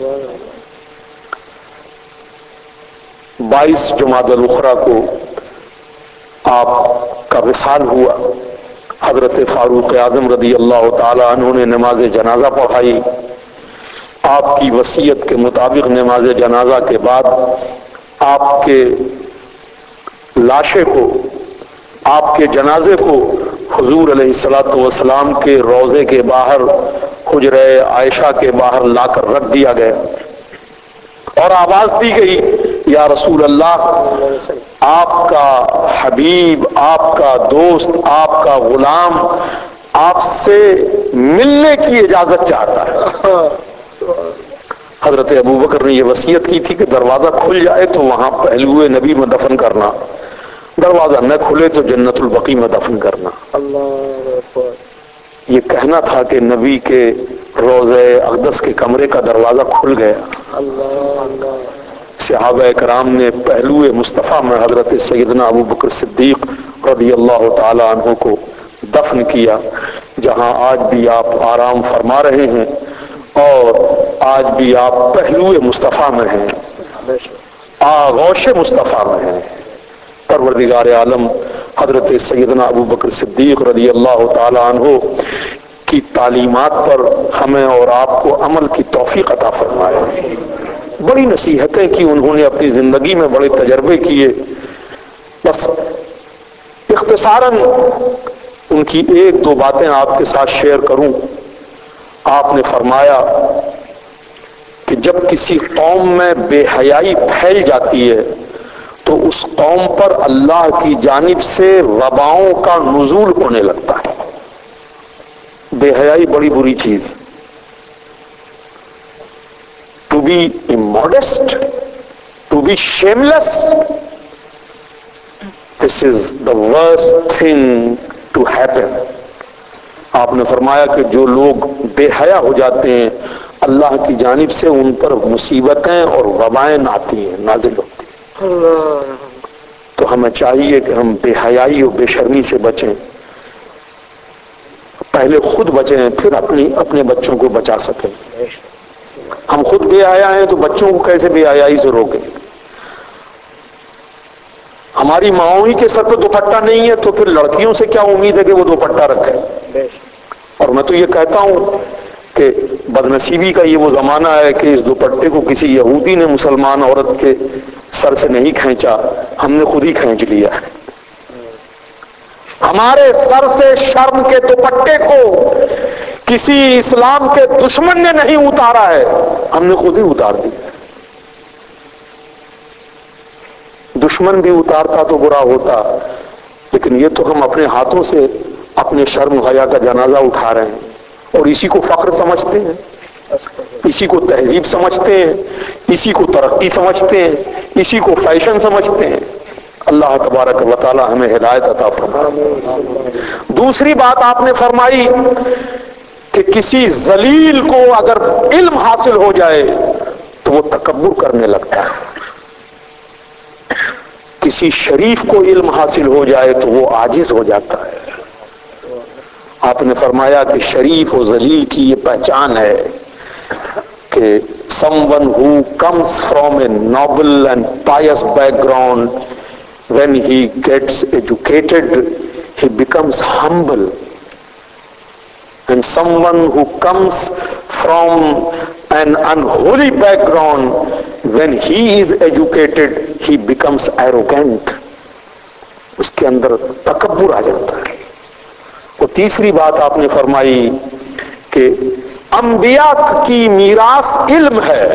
A: بائیس جمادی الاخری کو آپ کا وصال ہوا۔ حضرت فاروق اعظم رضی اللہ تعالی عنہ نے نماز جنازہ پڑھائی۔ آپ کی وصیت کے مطابق نماز جنازہ کے بعد آپ کے لاشے کو، آپ کے جنازے کو حضور علیہ الصلوۃ والسلام کے روضے کے باہر، حجرہ عائشہ کے باہر لا کر رکھ دیا گیا اور آواز دی گئی یا رسول اللہ، آپ کا حبیب، آپ کا دوست، آپ کا غلام آپ سے ملنے کی اجازت چاہتا ہے۔ حضرت ابوبکر نے یہ وصیت کی تھی کہ دروازہ کھل جائے تو وہاں پہلوئے نبی میں دفن کرنا، دروازہ نہ کھلے تو جنت البقیع میں دفن کرنا۔
B: اللہ
A: یہ کہنا تھا کہ نبی کے روضہ اقدس کے کمرے کا دروازہ کھل گیا،
B: اللہ
A: صحابہ کرام نے پہلو مصطفیٰ میں حضرت سیدنا ابو بکر صدیق رضی اللہ تعالی عنہ کو دفن کیا، جہاں آج بھی آپ آرام فرما رہے ہیں اور آج بھی آپ پہلو مصطفیٰ میں ہیں، آغوش مصطفیٰ میں ہیں۔ پروردگار عالم حضرت سیدنا ابو بکر صدیق رضی اللہ تعالی عنہ کی تعلیمات پر ہمیں اور آپ کو عمل کی توفیق عطا فرمائے۔ بڑی نصیحتیں کی انہوں نے، اپنی زندگی میں بڑے تجربے کیے، بس اختصاراً ان کی ایک دو باتیں آپ کے ساتھ شیئر کروں۔ آپ نے فرمایا کہ جب کسی قوم میں بے حیائی پھیل جاتی ہے تو اس قوم پر اللہ کی جانب سے وباؤں کا نزول ہونے لگتا ہے۔ بے حیائی بڑی بری چیز، to be immodest, to be shameless, this is the worst thing to happen۔ آپ نے فرمایا کہ جو لوگ بے حیا ہو جاتے ہیں اللہ کی جانب سے ان پر مصیبتیں اور وبائیں آتی ہیں، نازل ہوتی ہیں۔ تو ہمیں چاہیے کہ ہم بے حیائی اور بے شرمی سے بچیں، پہلے خود بچیں پھر اپنی اپنے بچوں کو بچا سکیں۔ ہم خود بے حیا ہیں تو بچوں کو کیسے بے حیائی سے روکیں؟ ہماری ماؤں ہی کے سر پہ دوپٹہ نہیں ہے تو پھر لڑکیوں سے کیا امید ہے کہ وہ دوپٹہ رکھیں؟ اور میں تو یہ کہتا ہوں کہ بدنصیبی کا یہ وہ زمانہ ہے کہ اس دوپٹے کو کسی یہودی نے مسلمان عورت کے سر سے نہیں کھینچا، ہم نے خود ہی کھینچ لیا ہے۔ ہمارے سر سے شرم کے دوپٹے کو کسی اسلام کے دشمن نے نہیں اتارا ہے، ہم نے خود ہی اتار دیا۔ دشمن بھی اتارتا تو برا ہوتا، لیکن یہ تو ہم اپنے ہاتھوں سے اپنے شرم حیا کا جنازہ اٹھا رہے ہیں، اور اسی کو فخر سمجھتے ہیں، اسی کو تہذیب سمجھتے ہیں، اسی کو ترقی سمجھتے ہیں، اسی کو فیشن سمجھتے ہیں۔ اللہ تبارک و تعالی ہمیں ہدایت عطا فرمائے۔ دوسری بات آپ نے فرمائی کہ کسی ذلیل کو اگر علم حاصل ہو جائے تو وہ تکبر کرنے لگتا ہے، کسی شریف کو علم حاصل ہو جائے تو وہ عاجز ہو جاتا ہے۔ آپ نے فرمایا کہ شریف و ذلیل کی یہ پہچان ہے کہ someone who comes from a noble and pious background, when he gets educated, he becomes humble. And someone who comes from an unholy background, when he is educated, he becomes arrogant. اس کے اندر تکبر آ جاتا ہے۔ اور تیسری بات آپ نے فرمائی کہ انبیاء کی میراث علم ہے،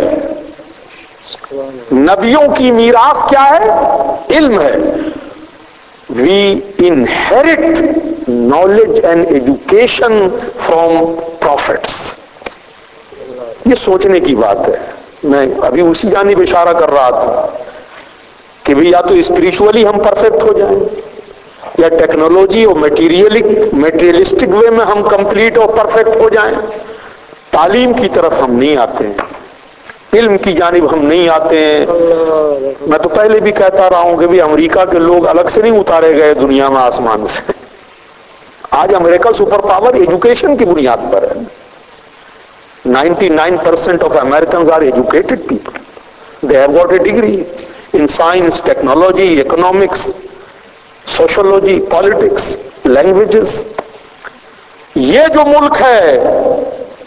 A: نبیوں کی میراث کیا ہے؟ علم ہے۔ We inherit knowledge and education from prophets. یہ سوچنے کی بات ہے۔ میں ابھی اسی جانب اشارہ کر رہا تھا کہ بھی یا تو اسپریچولی ہم پرفیکٹ ہو جائیں یا ٹیکنالوجی اور میٹیریلک میٹیریلسٹک وے میں ہم کمپلیٹ اور پرفیکٹ ہو جائیں۔ تعلیم کی طرف ہم نہیں آتے ہیں، علم کی جانب ہم نہیں آتے ہیں۔ میں تو پہلے بھی کہتا رہا ہوں کہ بھی امریکہ کے لوگ الگ سے نہیں اتارے گئے دنیا میں آسمان سے۔ آج امریکہ سپر پاور ایجوکیشن کی بنیاد پر ہے۔ Ninety nine percent of Americans are educated people. They have got a degree in science, technology, economics, sociology, politics, languages. یہ جو ملک ہے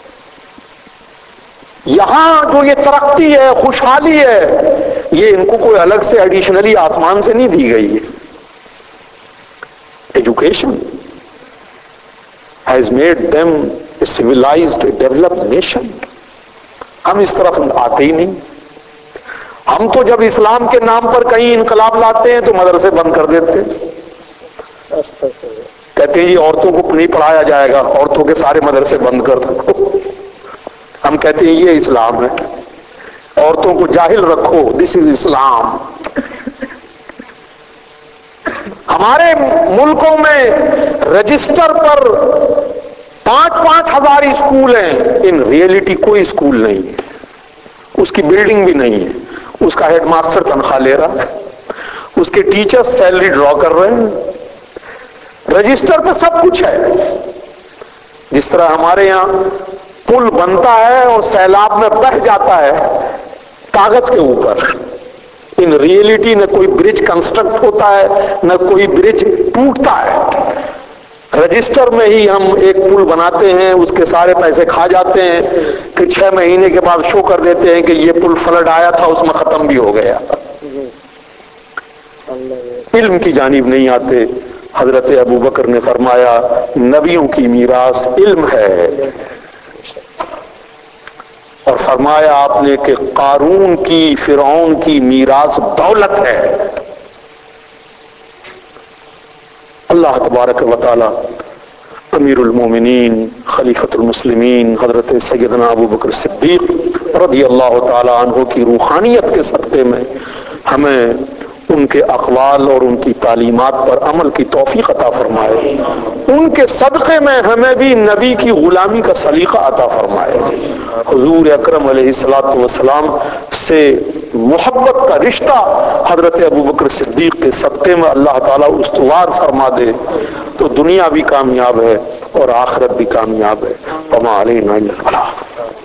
A: یہاں جو یہ ترقی ہے، خوشحالی ہے، یہ ان کو کوئی الگ سے ایڈیشنلی آسمان سے نہیں دی گئی ہے۔ Education has made them a civilized, a developed nation. ہم اس طرف آتے ہی نہیں۔ ہم تو جب اسلام کے نام پر کہیں انقلاب لاتے ہیں تو مدرسے بند کر دیتے ہیں، کہتے ہیں جی عورتوں کو نہیں پڑھایا جائے گا، عورتوں کے سارے مدرسے بند کر دو۔ ہم کہتے ہیں یہ اسلام ہے، عورتوں کو جاہل رکھو، دس از اسلام۔ ہمارے ملکوں میں رجسٹر پر پانچ پانچ ہزار اسکول ہیں، ان ریئلٹی کوئی اسکول نہیں ہے، اس کی بلڈنگ بھی نہیں ہے، اس کا ہیڈ ماسٹر تنخواہ لے رہا ہے، اس کے ٹیچر سیلری ڈرا کر رہے ہیں، رجسٹر پہ سب کچھ ہے. جس طرح ہمارے یہاں پل بنتا ہے اور سیلاب میں بہہ جاتا ہے کاغذ کے اوپر، ان ریئلٹی نہ کوئی برج کنسٹرکٹ ہوتا ہے نہ کوئی برج ٹوٹتا ہے. رجسٹر میں ہی ہم ایک پل بناتے ہیں، اس کے سارے پیسے کھا جاتے ہیں، پھر چھ مہینے کے بعد شو کر دیتے ہیں کہ یہ پل فلڈ آیا تھا، اس میں ختم بھی ہو گیا. علم کی جانب نہیں آتے. حضرت ابو بکر نے فرمایا نبیوں کی میراث علم ہے، اور فرمایا آپ نے کہ قارون کی، فرعون کی میراث دولت ہے. اللہ تبارک و تعالی امیر المومنین خلیفۃ المسلمین حضرت سیدنا ابو بکر صدیق رضی اللہ تعالی عنہ کی روحانیت کے صدقے میں ہمیں ان کے اقوال اور ان کی تعلیمات پر عمل کی توفیق عطا فرمائے. ان کے صدقے میں ہمیں بھی نبی کی غلامی کا سلیقہ عطا فرمائے. حضور اکرم علیہ الصلوۃ والسلام سے محبت کا رشتہ حضرت ابوبکر صدیق کے صدقے میں اللہ تعالیٰ استوار فرما دے تو دنیا بھی کامیاب ہے اور آخرت بھی کامیاب ہے. وما علینا الا البلاغ.